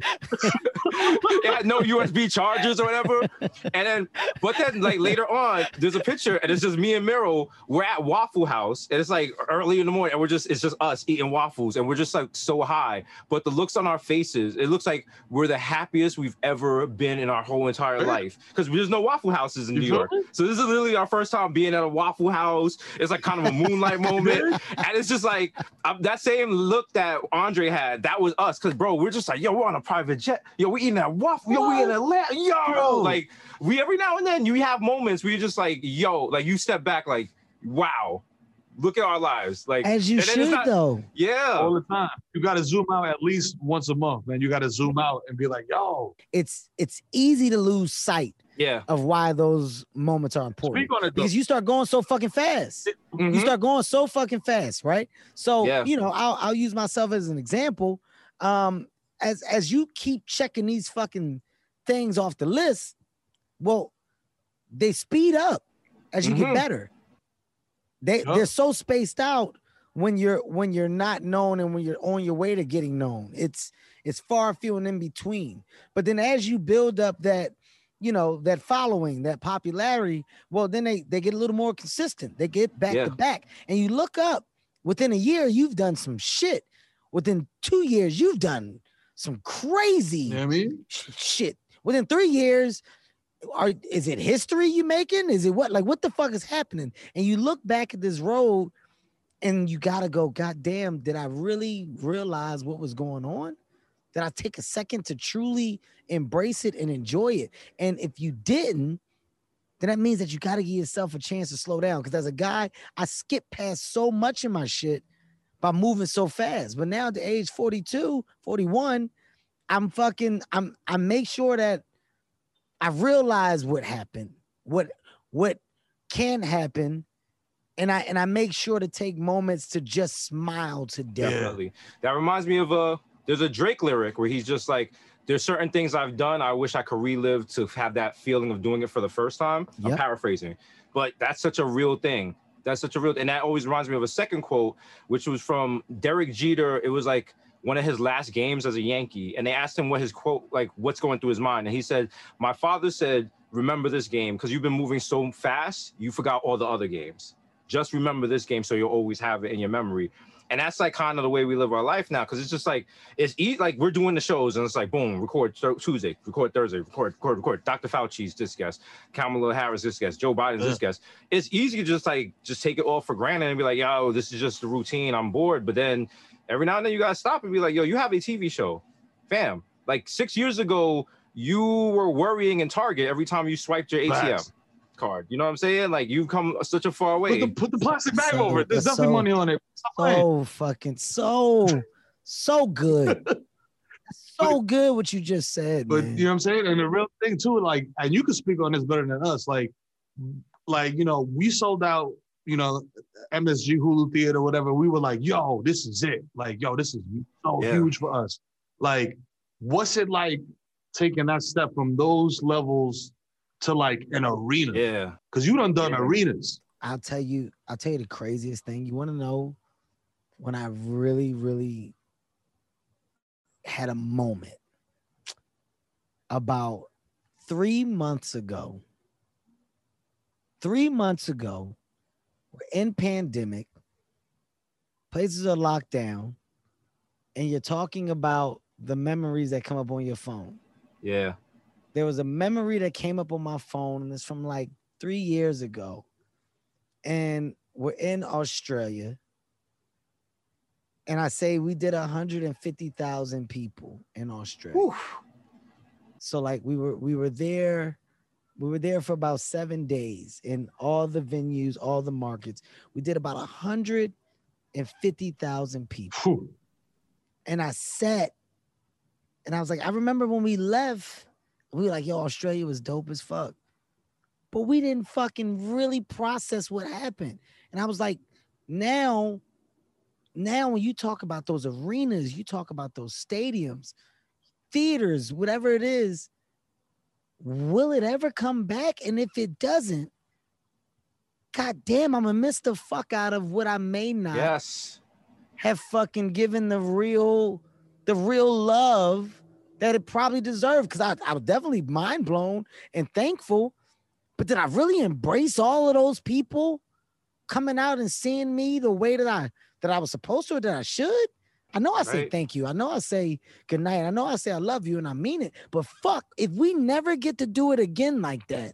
It had no USB chargers or whatever. But then like later on, there's a picture and it's just me and Miro. We're at Waffle House and it's like early in the morning and it's just us eating waffles and we're just like so high. But the looks on our faces, it looks like we're the happiest we've ever been in our whole entire life because there's no Waffle Houses in New York. So this is literally our first time being at a Waffle House. It's like kind of a moonlight moment. And it's just like that same look that Andre had, that was us. Cause bro, we're just like, yo, we're on a private jet. Yo, we eating that waffle. Yo, we in Atlanta. Yo, like we every now and then you have moments where you're just like, yo, like you step back like, wow, look at our lives. Like as you should though. Yeah. All the time. You gotta zoom out at least once a month, man. You gotta zoom out and be like, yo. It's easy to lose sight of why those moments are important. Speak on it, because you start going so fucking fast. You start going so fucking fast, right? So you know, I'll use myself as an example. As you keep checking these fucking things off the list, well, they speed up as you get better. They're so spaced out when you're not known and when you're on your way to getting known. It's far few and in between. But then as you build up that, you know, that following, that popularity, well, then they get a little more consistent. They get back to back. And you look up, within a year, you've done some shit. Within 2 years, you've done some crazy shit. Within 3 years, is it history you making? Is it what? Like, what the fuck is happening? And you look back at this road and you gotta go, God damn, did I really realize what was going on? Did I take a second to truly embrace it and enjoy it? And if you didn't, then that means that you gotta give yourself a chance to slow down. Because as a guy, I skip past so much in my shit by moving so fast. But now at the age 42, 41, I make sure that I realize what happened, what can happen, and I make sure to take moments to just smile to death. Definitely. That reminds me of there's a Drake lyric where he's just like, there's certain things I've done I wish I could relive to have that feeling of doing it for the first time. Yep. I'm paraphrasing, but that's such a real thing. And that always reminds me of a second quote, which was from Derek Jeter. It was like one of his last games as a Yankee. And they asked him what his quote, like what's going through his mind. And he said, my father said, remember this game, because you've been moving so fast, you forgot all the other games. Just remember this game so you'll always have it in your memory. And that's like kind of the way we live our life now, because it's just like like we're doing the shows and it's like boom, record Tuesday, record Thursday, record. Dr. Fauci's this guest, Kamala Harris this guest, Joe Biden's this guest. It's easy to just take it all for granted and be like, yo, this is just the routine. I'm bored. But then every now and then you gotta stop and be like, yo, you have a TV show, fam. Like 6 years ago, you were worrying in Target every time you swiped your ATM card. You know what I'm saying? Like you've come such a far way. Put the plastic bag over it. There's definitely money on it. So good. So good what you just said. But man. you know what I'm saying? And the real thing too, like, and you can speak on this better than us. Like, you know, we sold out, you know, MSG Hulu Theater, whatever. We were like, yo, this is it. Like, yo, this is so huge for us. Like, what's it like taking that step from those levels to like an arena? Yeah. Because you done arenas. I'll tell you the craziest thing. You want to know when I really, really had a moment? About 3 months ago. 3 months ago, we're in pandemic, places are locked down, and you're talking about the memories that come up on your phone. Yeah. There was a memory that came up on my phone, and it's from like 3 years ago. And we're in Australia. And I say we did 150,000 people in Australia. Whew. So like we were there for about 7 days in all the venues, all the markets. We did about 150,000 people. Whew. And I sat and I was like, I remember when we left, we were like, yo, Australia was dope as fuck. But we didn't fucking really process what happened. And I was like, now when you talk about those arenas, you talk about those stadiums, theaters, whatever it is, will it ever come back? And if it doesn't, God damn, I'm gonna miss the fuck out of what I may not have fucking given the real love that it probably deserved. Because I was definitely mind blown and thankful. But did I really embrace all of those people coming out and seeing me the way that I was supposed to or that I should? I know I say thank you. I know I say good night. I know I say I love you and I mean it. But fuck, if we never get to do it again like that,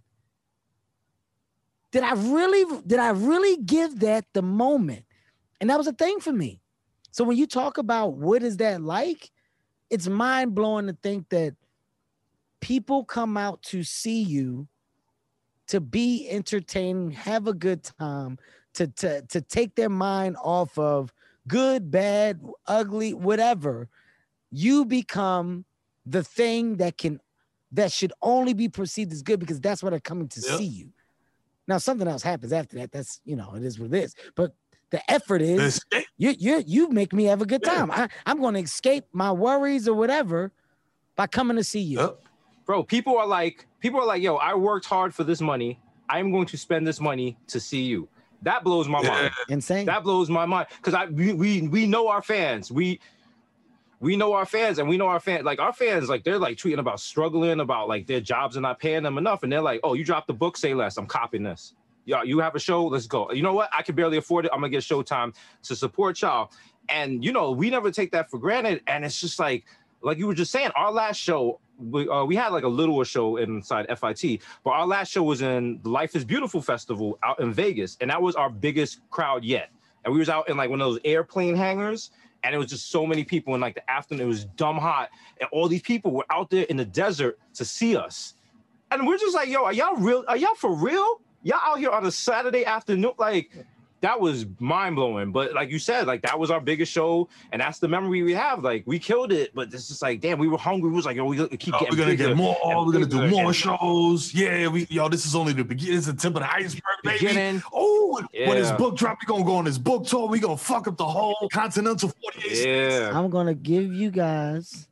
did I really give that the moment? And that was a thing for me. So when you talk about what is that like, it's mind blowing to think that people come out to see you, to be entertained, have a good time, to take their mind off of good, bad, ugly, whatever. You become the thing that should only be perceived as good because that's why they're coming to see you. Now, something else happens after that. That's, you know, it is what it is. But the effort is you make me have a good time. I'm going to escape my worries or whatever by coming to see you. Yep. Bro, people are like, yo, I worked hard for this money. I'm going to spend this money to see you. That blows my mind. Insane. That blows my mind. Because we know our fans. We know our fans, and we know our fans. Like our fans, like they're like tweeting about struggling, about like their jobs are not paying them enough. And they're like, oh, you dropped the book, say less. I'm copying this. Y'all, you have a show, let's go. You know what? I can barely afford it. I'm gonna get Showtime to support y'all. And you know, we never take that for granted. And it's just like you were just saying, our last show, we had like a littler show inside FIT, but our last show was in the Life is Beautiful Festival out in Vegas. And that was our biggest crowd yet. And we was out in like one of those airplane hangars. And it was just so many people in like the afternoon. It was dumb hot. And all these people were out there in the desert to see us. And we're just like, yo, are y'all real? Are y'all for real? Y'all out here on a Saturday afternoon? Like, that was mind blowing. But like you said, like that was our biggest show. And that's the memory we have. Like, we killed it. But it's just like, damn, we were hungry. We was like, yo, we keep getting we're going to get more. We're going to do more and shows. Yeah, this is only the beginning. It's the tip of the iceberg, baby. When his book drop, we're going to go on his book tour. We're going to fuck up the whole continental 48 states. I'm going to give you guys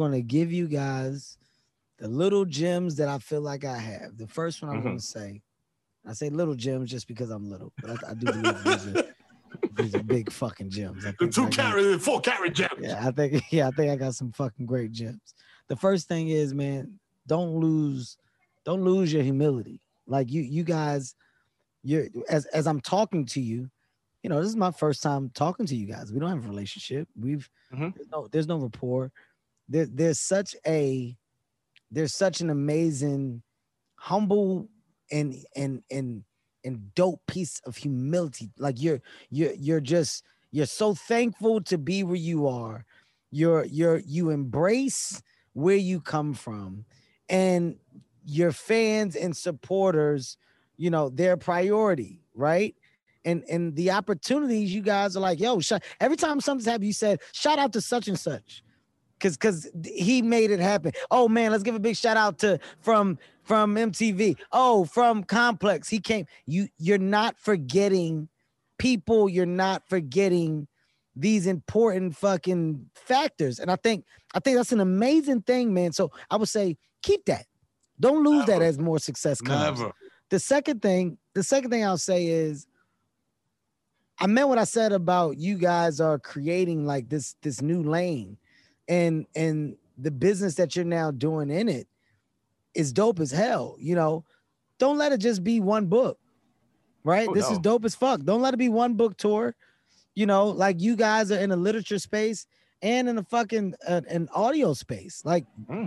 the little gems that I feel like I have. The first one I'm going to say, I say little gems just because I'm little, but I do believe these are big fucking gems. The 4 carat gems. Yeah, I think I got some fucking great gems. The first thing is, man, don't lose your humility. Like you guys, as I'm talking to you, this is my first time talking to you guys. We don't have a relationship. There's no rapport. There's such an amazing, humble and dope piece of humility. Like you're so thankful to be where you are. You embrace where you come from, and your fans and supporters, they're a priority, right? And the opportunities, you guys are like, yo, every time something's happened, you said, shout out to such and such. Cause he made it happen. Oh man, let's give a big shout out to from MTV. Oh, from Complex. He came. You're not forgetting people, you're not forgetting these important fucking factors. And I think that's an amazing thing, man. So I would say keep that. Don't lose that as more success comes. Never. The second thing I'll say is, I meant what I said about you guys are creating like this new lane, and the business that you're now doing in it is dope as hell. Don't let it just be one book, right? This is dope as fuck. Don't let it be one book tour. Like you guys are in a literature space and in a fucking an audio space. Like,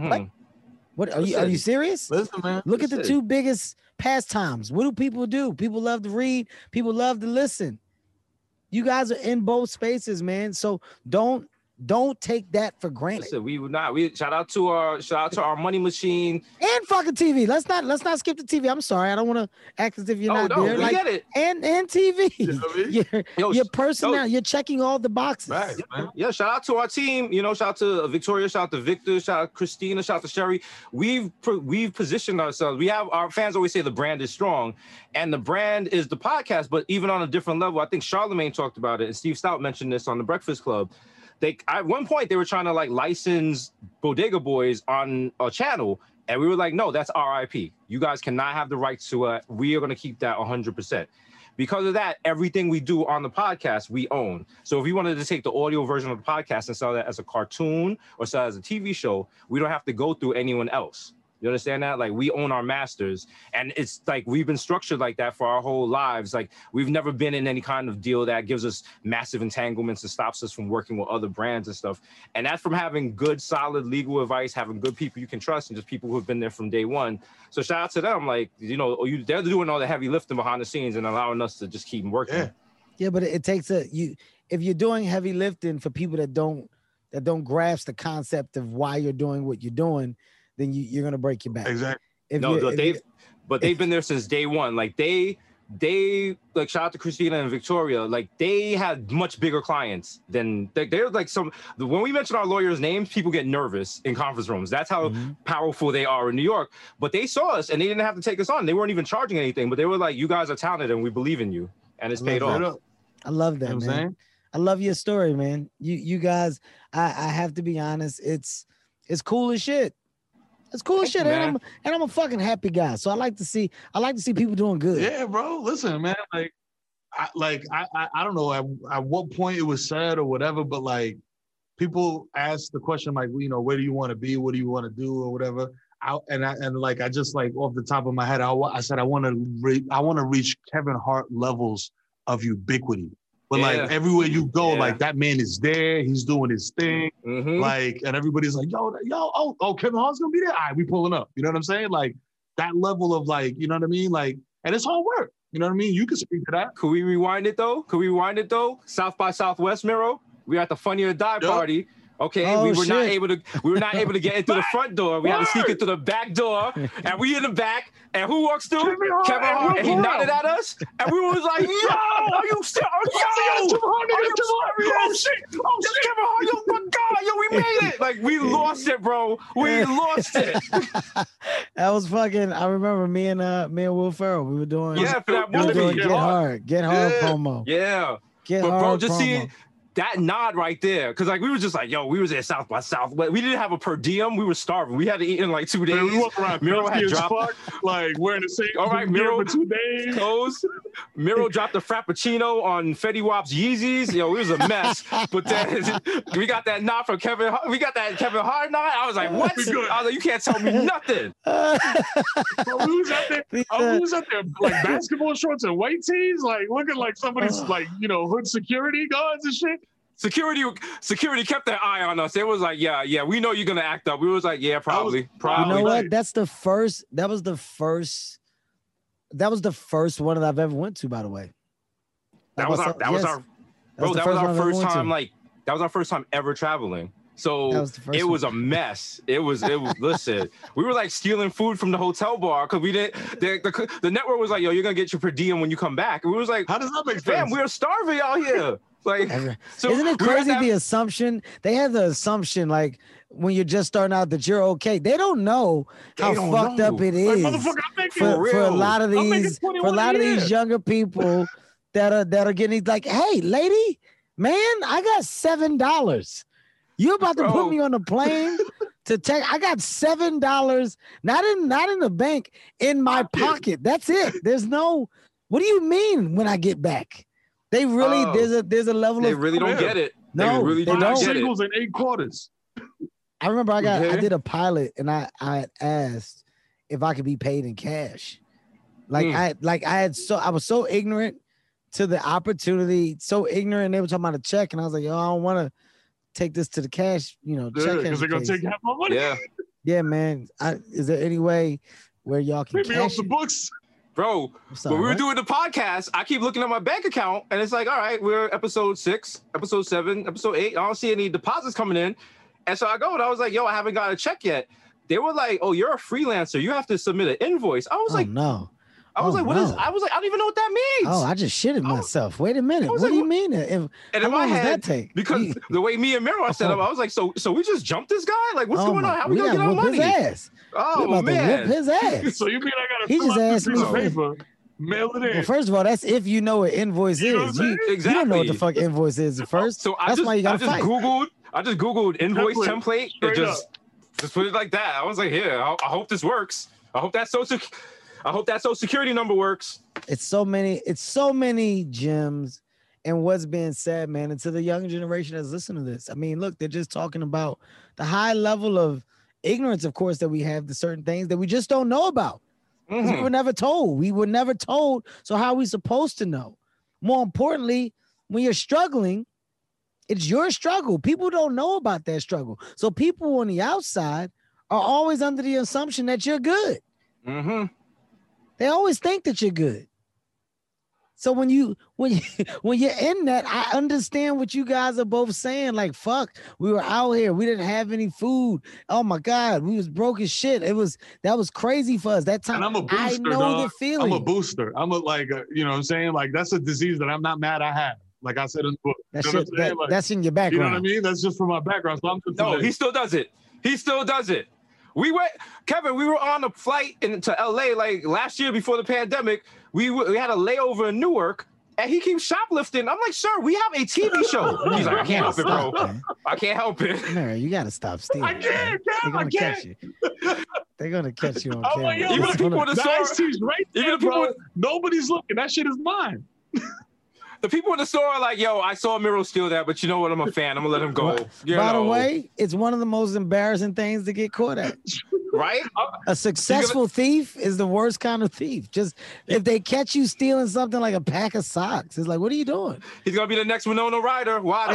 what are you serious? Listen, man. Look at the two biggest pastimes. What do? People love to read. People love to listen. You guys are in both spaces, man. So don't take that for granted. Listen, we would not. We shout out to our money machine and fucking TV. Let's not skip the TV. I'm sorry, I don't want to act as if you're not there. We get it. And TV. Your personnel. You're checking all the boxes. Right, man. Yeah. Shout out to our team. Shout out to Victoria. Shout out to Victor. Shout out to Christina. Shout out to Sherry. We've positioned ourselves. We have our fans always say the brand is strong, and the brand is the podcast. But even on a different level, I think Charlemagne talked about it, and Steve Stout mentioned this on the Breakfast Club. At one point they were trying to like license Bodega Boys on a channel, and we were like, no, that's our IP. You guys cannot have the rights to it. We are going to keep that 100%. Because of that, everything we do on the podcast, we own. So if we wanted to take the audio version of the podcast and sell that as a cartoon or sell it as a TV show, we don't have to go through anyone else. You understand that? Like, we own our masters, and it's like we've been structured like that for our whole lives. Like, we've never been in any kind of deal that gives us massive entanglements and stops us from working with other brands and stuff. And that's from having good, solid legal advice, having good people you can trust, and just people who have been there from day one. So shout out to them. Like, they're doing all the heavy lifting behind the scenes and allowing us to just keep working. Yeah, but it takes if you're doing heavy lifting for people that don't grasp the concept of why you're doing what you're doing, then you're gonna break your back. Exactly. They've been there since day one. Like they like, shout out to Christina and Victoria. Like, they had much bigger clients than they're like when we mention our lawyers' names, people get nervous in conference rooms. That's how powerful they are in New York. But they saw us and they didn't have to take us on. They weren't even charging anything, but they were like, you guys are talented and we believe in you. And it's paid off. I love that, man. I love your story, man. You guys, I have to be honest, it's cool as shit. It's cool as shit, and I'm a fucking happy guy. So I like to see people doing good. Yeah, bro. Listen, man. I don't know at what point it was said or whatever, but like, people ask the question like, where do you want to be? What do you want to do or whatever? I just like off the top of my head, I said I want to reach Kevin Hart levels of ubiquity. But like, everywhere you go, like, that man is there. He's doing his thing. Like, and everybody's like, yo, Kevin Hart's gonna be there. All right, we pulling up. You know what I'm saying? Like, that level of, like, you know what I mean? Like, and it's hard work. You know what I mean? You can speak to that. Could we rewind it though? South by Southwest, Miro. We were at the Funny or Die party. Okay, we were not able to get into the front door. We had to sneak into the back door, and we in the back. And who walks through? Kevin Hart. And he nodded at us, and we was like, "Yo, are you still? Oh shit! Kevin Hart! Yo, my God! Yo, we made it! Like, we lost it, bro. We lost it." That was fucking. I remember me and Will Ferrell. We were doing for that movie. Get Hard promo. Yeah, Get but Hard bro, just promo. seeing that nod right there, because like, we were just like, yo, we was at South by Southwest. We didn't have a per diem. We were starving. We had to eat in like 2 days. We walked around Miro had dropped, like, wearing the same all right, Miro for 2 days. Clothes. Miro dropped a Frappuccino on Fetty Wap's Yeezys. Yo, it was a mess. But then we got that nod from Kevin. We got that Kevin Hart nod. I was like, what? I was like, you can't tell me nothing. We was out there like basketball shorts and white tees, like looking like somebody's like, hood security guards and shit. Security kept their eye on us. It was like, yeah, we know you're gonna act up. We was like, yeah, probably. You know what? That was the first one that I've ever went to, by the way. That was our first time. Like, that was our first time ever traveling. So it was a mess. It was listen, we were like stealing food from the hotel bar because we didn't. The network was like, yo, you're gonna get your per diem when you come back. And we was like, how does that make sense? Damn, we're starving out here. Like, so isn't it crazy the assumption? They have the assumption like when you're just starting out that you're okay. They don't know how fucked up it is for a lot of these younger people that are getting like, hey, lady, man, I got $7. You about to put me on a plane to take? I got $7, not in the bank, in my pocket. That's it. There's no. What do you mean when I get back? They really there's a level they of really don't get it. No, they really don't get singles and 8 quarters. I remember I did a pilot and I asked if I could be paid in cash. I was so ignorant to the opportunity, so ignorant. They were talking about a check, and I was like, yo, I don't want to take this to the cash, check. Because they're gonna take half my money. Yeah, man. Is there any way where y'all can maybe off the books? Bro, when we were doing the podcast, I keep looking at my bank account and it's like, all right, we're episode 6, episode 7, episode 8. I don't see any deposits coming in. And so I go and I was like, yo, I haven't got a check yet. They were like, oh, you're a freelancer. You have to submit an invoice. I was no. I was like, what is? I was like, I don't even know what that means. Oh, I just shitted myself. Wait a minute. What do you mean? And how long does that take? Because the way me and Miro are set up, I was like, so we just jumped this guy? Like, what's going on? How we gonna get our money? His ass. Oh, man. Whip his ass. So you mean I gotta fill out this piece of paper, mail it in? Well, first of all, that's if you know what invoice is. You don't know what the fuck invoice is at first. So that's why you gotta fight. I just Googled invoice template. And just put it like that. I was like, here, I hope this works. I hope that social security number works. It's so many gems. And what's being said, man, and to the younger generation that's listening to this. I mean, look, they're just talking about the high level of ignorance, of course, that we have to certain things that we just don't know about. Mm-hmm. We were never told. So how are we supposed to know? More importantly, when you're struggling, it's your struggle. People don't know about that struggle. So people on the outside are always under the assumption that you're good. Mm-hmm. They always think that you're good. So when you're in that, I understand what you guys are both saying. Like, fuck, we were out here. We didn't have any food. Oh my God, we was broke as shit. That was crazy for us that time. And I'm a booster, I know the feeling. I'm a booster. I'm you know what I'm saying? Like, that's a disease that I'm not mad I have. Like I said in the book. That's in your background. You know what I mean? That's just from my background. So he still does it. We were on a flight to LA like last year before the pandemic. We had a layover in Newark, and he keeps shoplifting. I'm like, sir, we have a TV show. He's like, I can't help it, bro. I can't help it. Mary, you gotta stop stealing. I can't. Catch you. They're gonna catch you on camera. Even the people in the store, right there, bro. Nobody's looking. That shit is mine. The people in the store are like, yo, I saw Miro steal that, but you know what? I'm a fan. I'm going to let him go. By the way, it's one of the most embarrassing things to get caught at. Right? A successful thief is the worst kind of thief. Just if they catch you stealing something like a pack of socks, it's like, what are you doing? He's going to be the next Winona Ryder. Watch.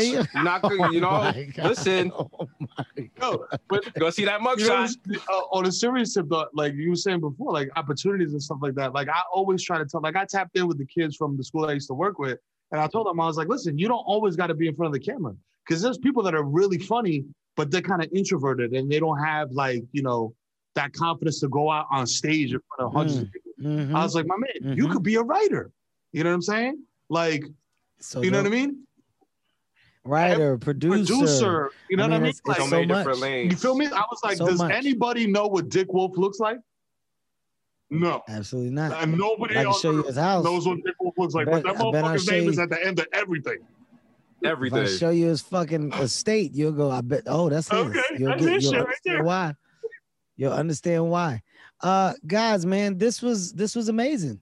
Listen. Oh my God. But go see that mugshot. On a serious tip, like you were saying before, like opportunities and stuff like that. Like I always try to tell, like I tapped in with the kids from the school I used to work with. And I told them, I was like, listen, you don't always got to be in front of the camera because there's people that are really funny, but they're kind of introverted and they don't have like, that confidence to go out on stage in front of hundreds of people. Mm-hmm. I was like, my man, you could be a writer. You know what I'm saying? Like, you know what I mean? Writer, producer. You know what I mean? Like, so many different lanes. You feel me? I was like, does anybody know what Dick Wolf looks like? No. Absolutely not. And nobody else show you his house. knows what Dick Wolf looks like. But that motherfucker's name is at the end of everything. Everything. If I show you his fucking estate, you'll go, I bet, that's his. Okay, you'll understand why. You'll understand why. Guys, man, this was amazing.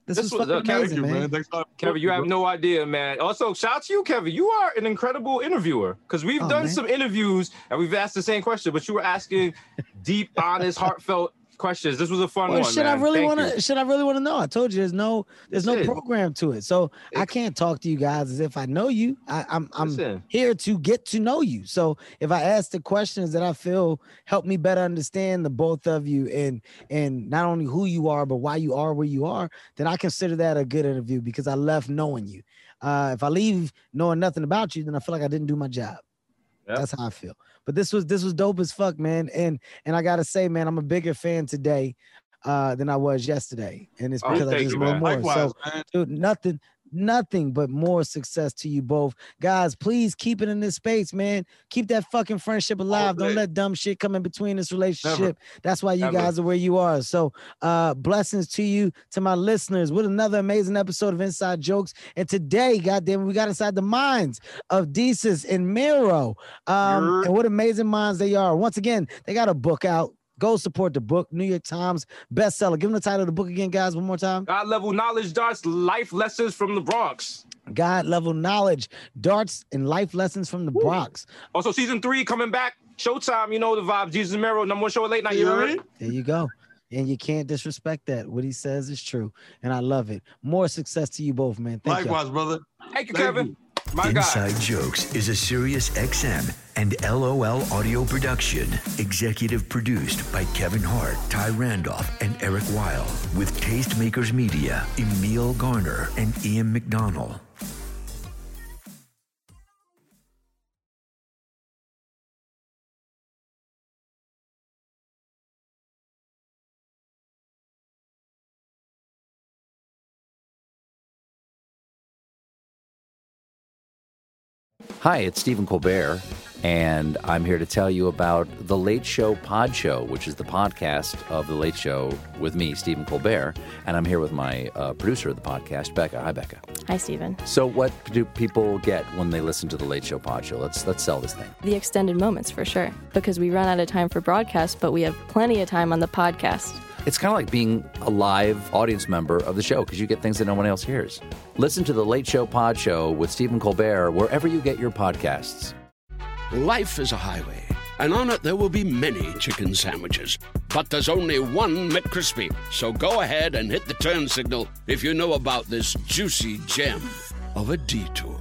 This was fucking amazing, man. Kevin, you have no idea, man. Also, shout out to you, Kevin. You are an incredible interviewer because we've done some interviews and we've asked the same question, but you were asking deep, honest, heartfelt questions. This was a fun one, should man. I really want to know? I told you there's no program to it. So I can't talk to you guys as if I know you. I'm here to get to know you. So if I ask the questions that I feel help me better understand the both of you and not only who you are, but why you are where you are, then I consider that a good interview because I left knowing you. If I leave knowing nothing about you, then I feel like I didn't do my job. Yep. That's how I feel. But this was dope as fuck, man. And I gotta say, man, I'm a bigger fan today than I was yesterday. And it's because I just know more. Likewise, so dude, nothing but more success to you both. Guys, please keep it in this space, man. Keep that fucking friendship alive. Don't let dumb shit come in between this relationship. Never. That's why you guys are where you are. So blessings to you, to my listeners, with another amazing episode of Inside Jokes. And today, goddamn, we got inside the minds of Desus and Mero. And what amazing minds they are. Once again, they got a book out. Go support the book, New York Times bestseller. Give them the title of the book again, guys, one more time. God Level Knowledge, Darts, Life Lessons from the Bronx. God Level Knowledge, Darts, and Life Lessons from the Bronx. Also, season 3 coming back. Showtime, you know the vibes. Desus and Mero, number 1 show at late night. You heard? There you go. And you can't disrespect that. What he says is true. And I love it. More success to you both, man. Likewise, brother. Thank you, Kevin. My Inside God. Jokes is a Sirius XM and LOL audio production. Executive produced by Kevin Hart, Ty Randolph, and Eric Weil. With Tastemakers Media, Emil Garner, and Ian McDonald. Hi, it's Stephen Colbert, and I'm here to tell you about The Late Show Pod Show, which is the podcast of The Late Show with me, Stephen Colbert, and I'm here with my producer of the podcast, Becca. Hi, Becca. Hi, Stephen. So what do people get when they listen to The Late Show Pod Show? Let's sell this thing. The extended moments, for sure, because we run out of time for broadcast, but we have plenty of time on the podcast. It's kind of like being a live audience member of the show because you get things that no one else hears. Listen to The Late Show Pod Show with Stephen Colbert wherever you get your podcasts. Life is a highway, and on it there will be many chicken sandwiches. But there's only one McCrispy. So go ahead and hit the turn signal if you know about this juicy gem of a detour.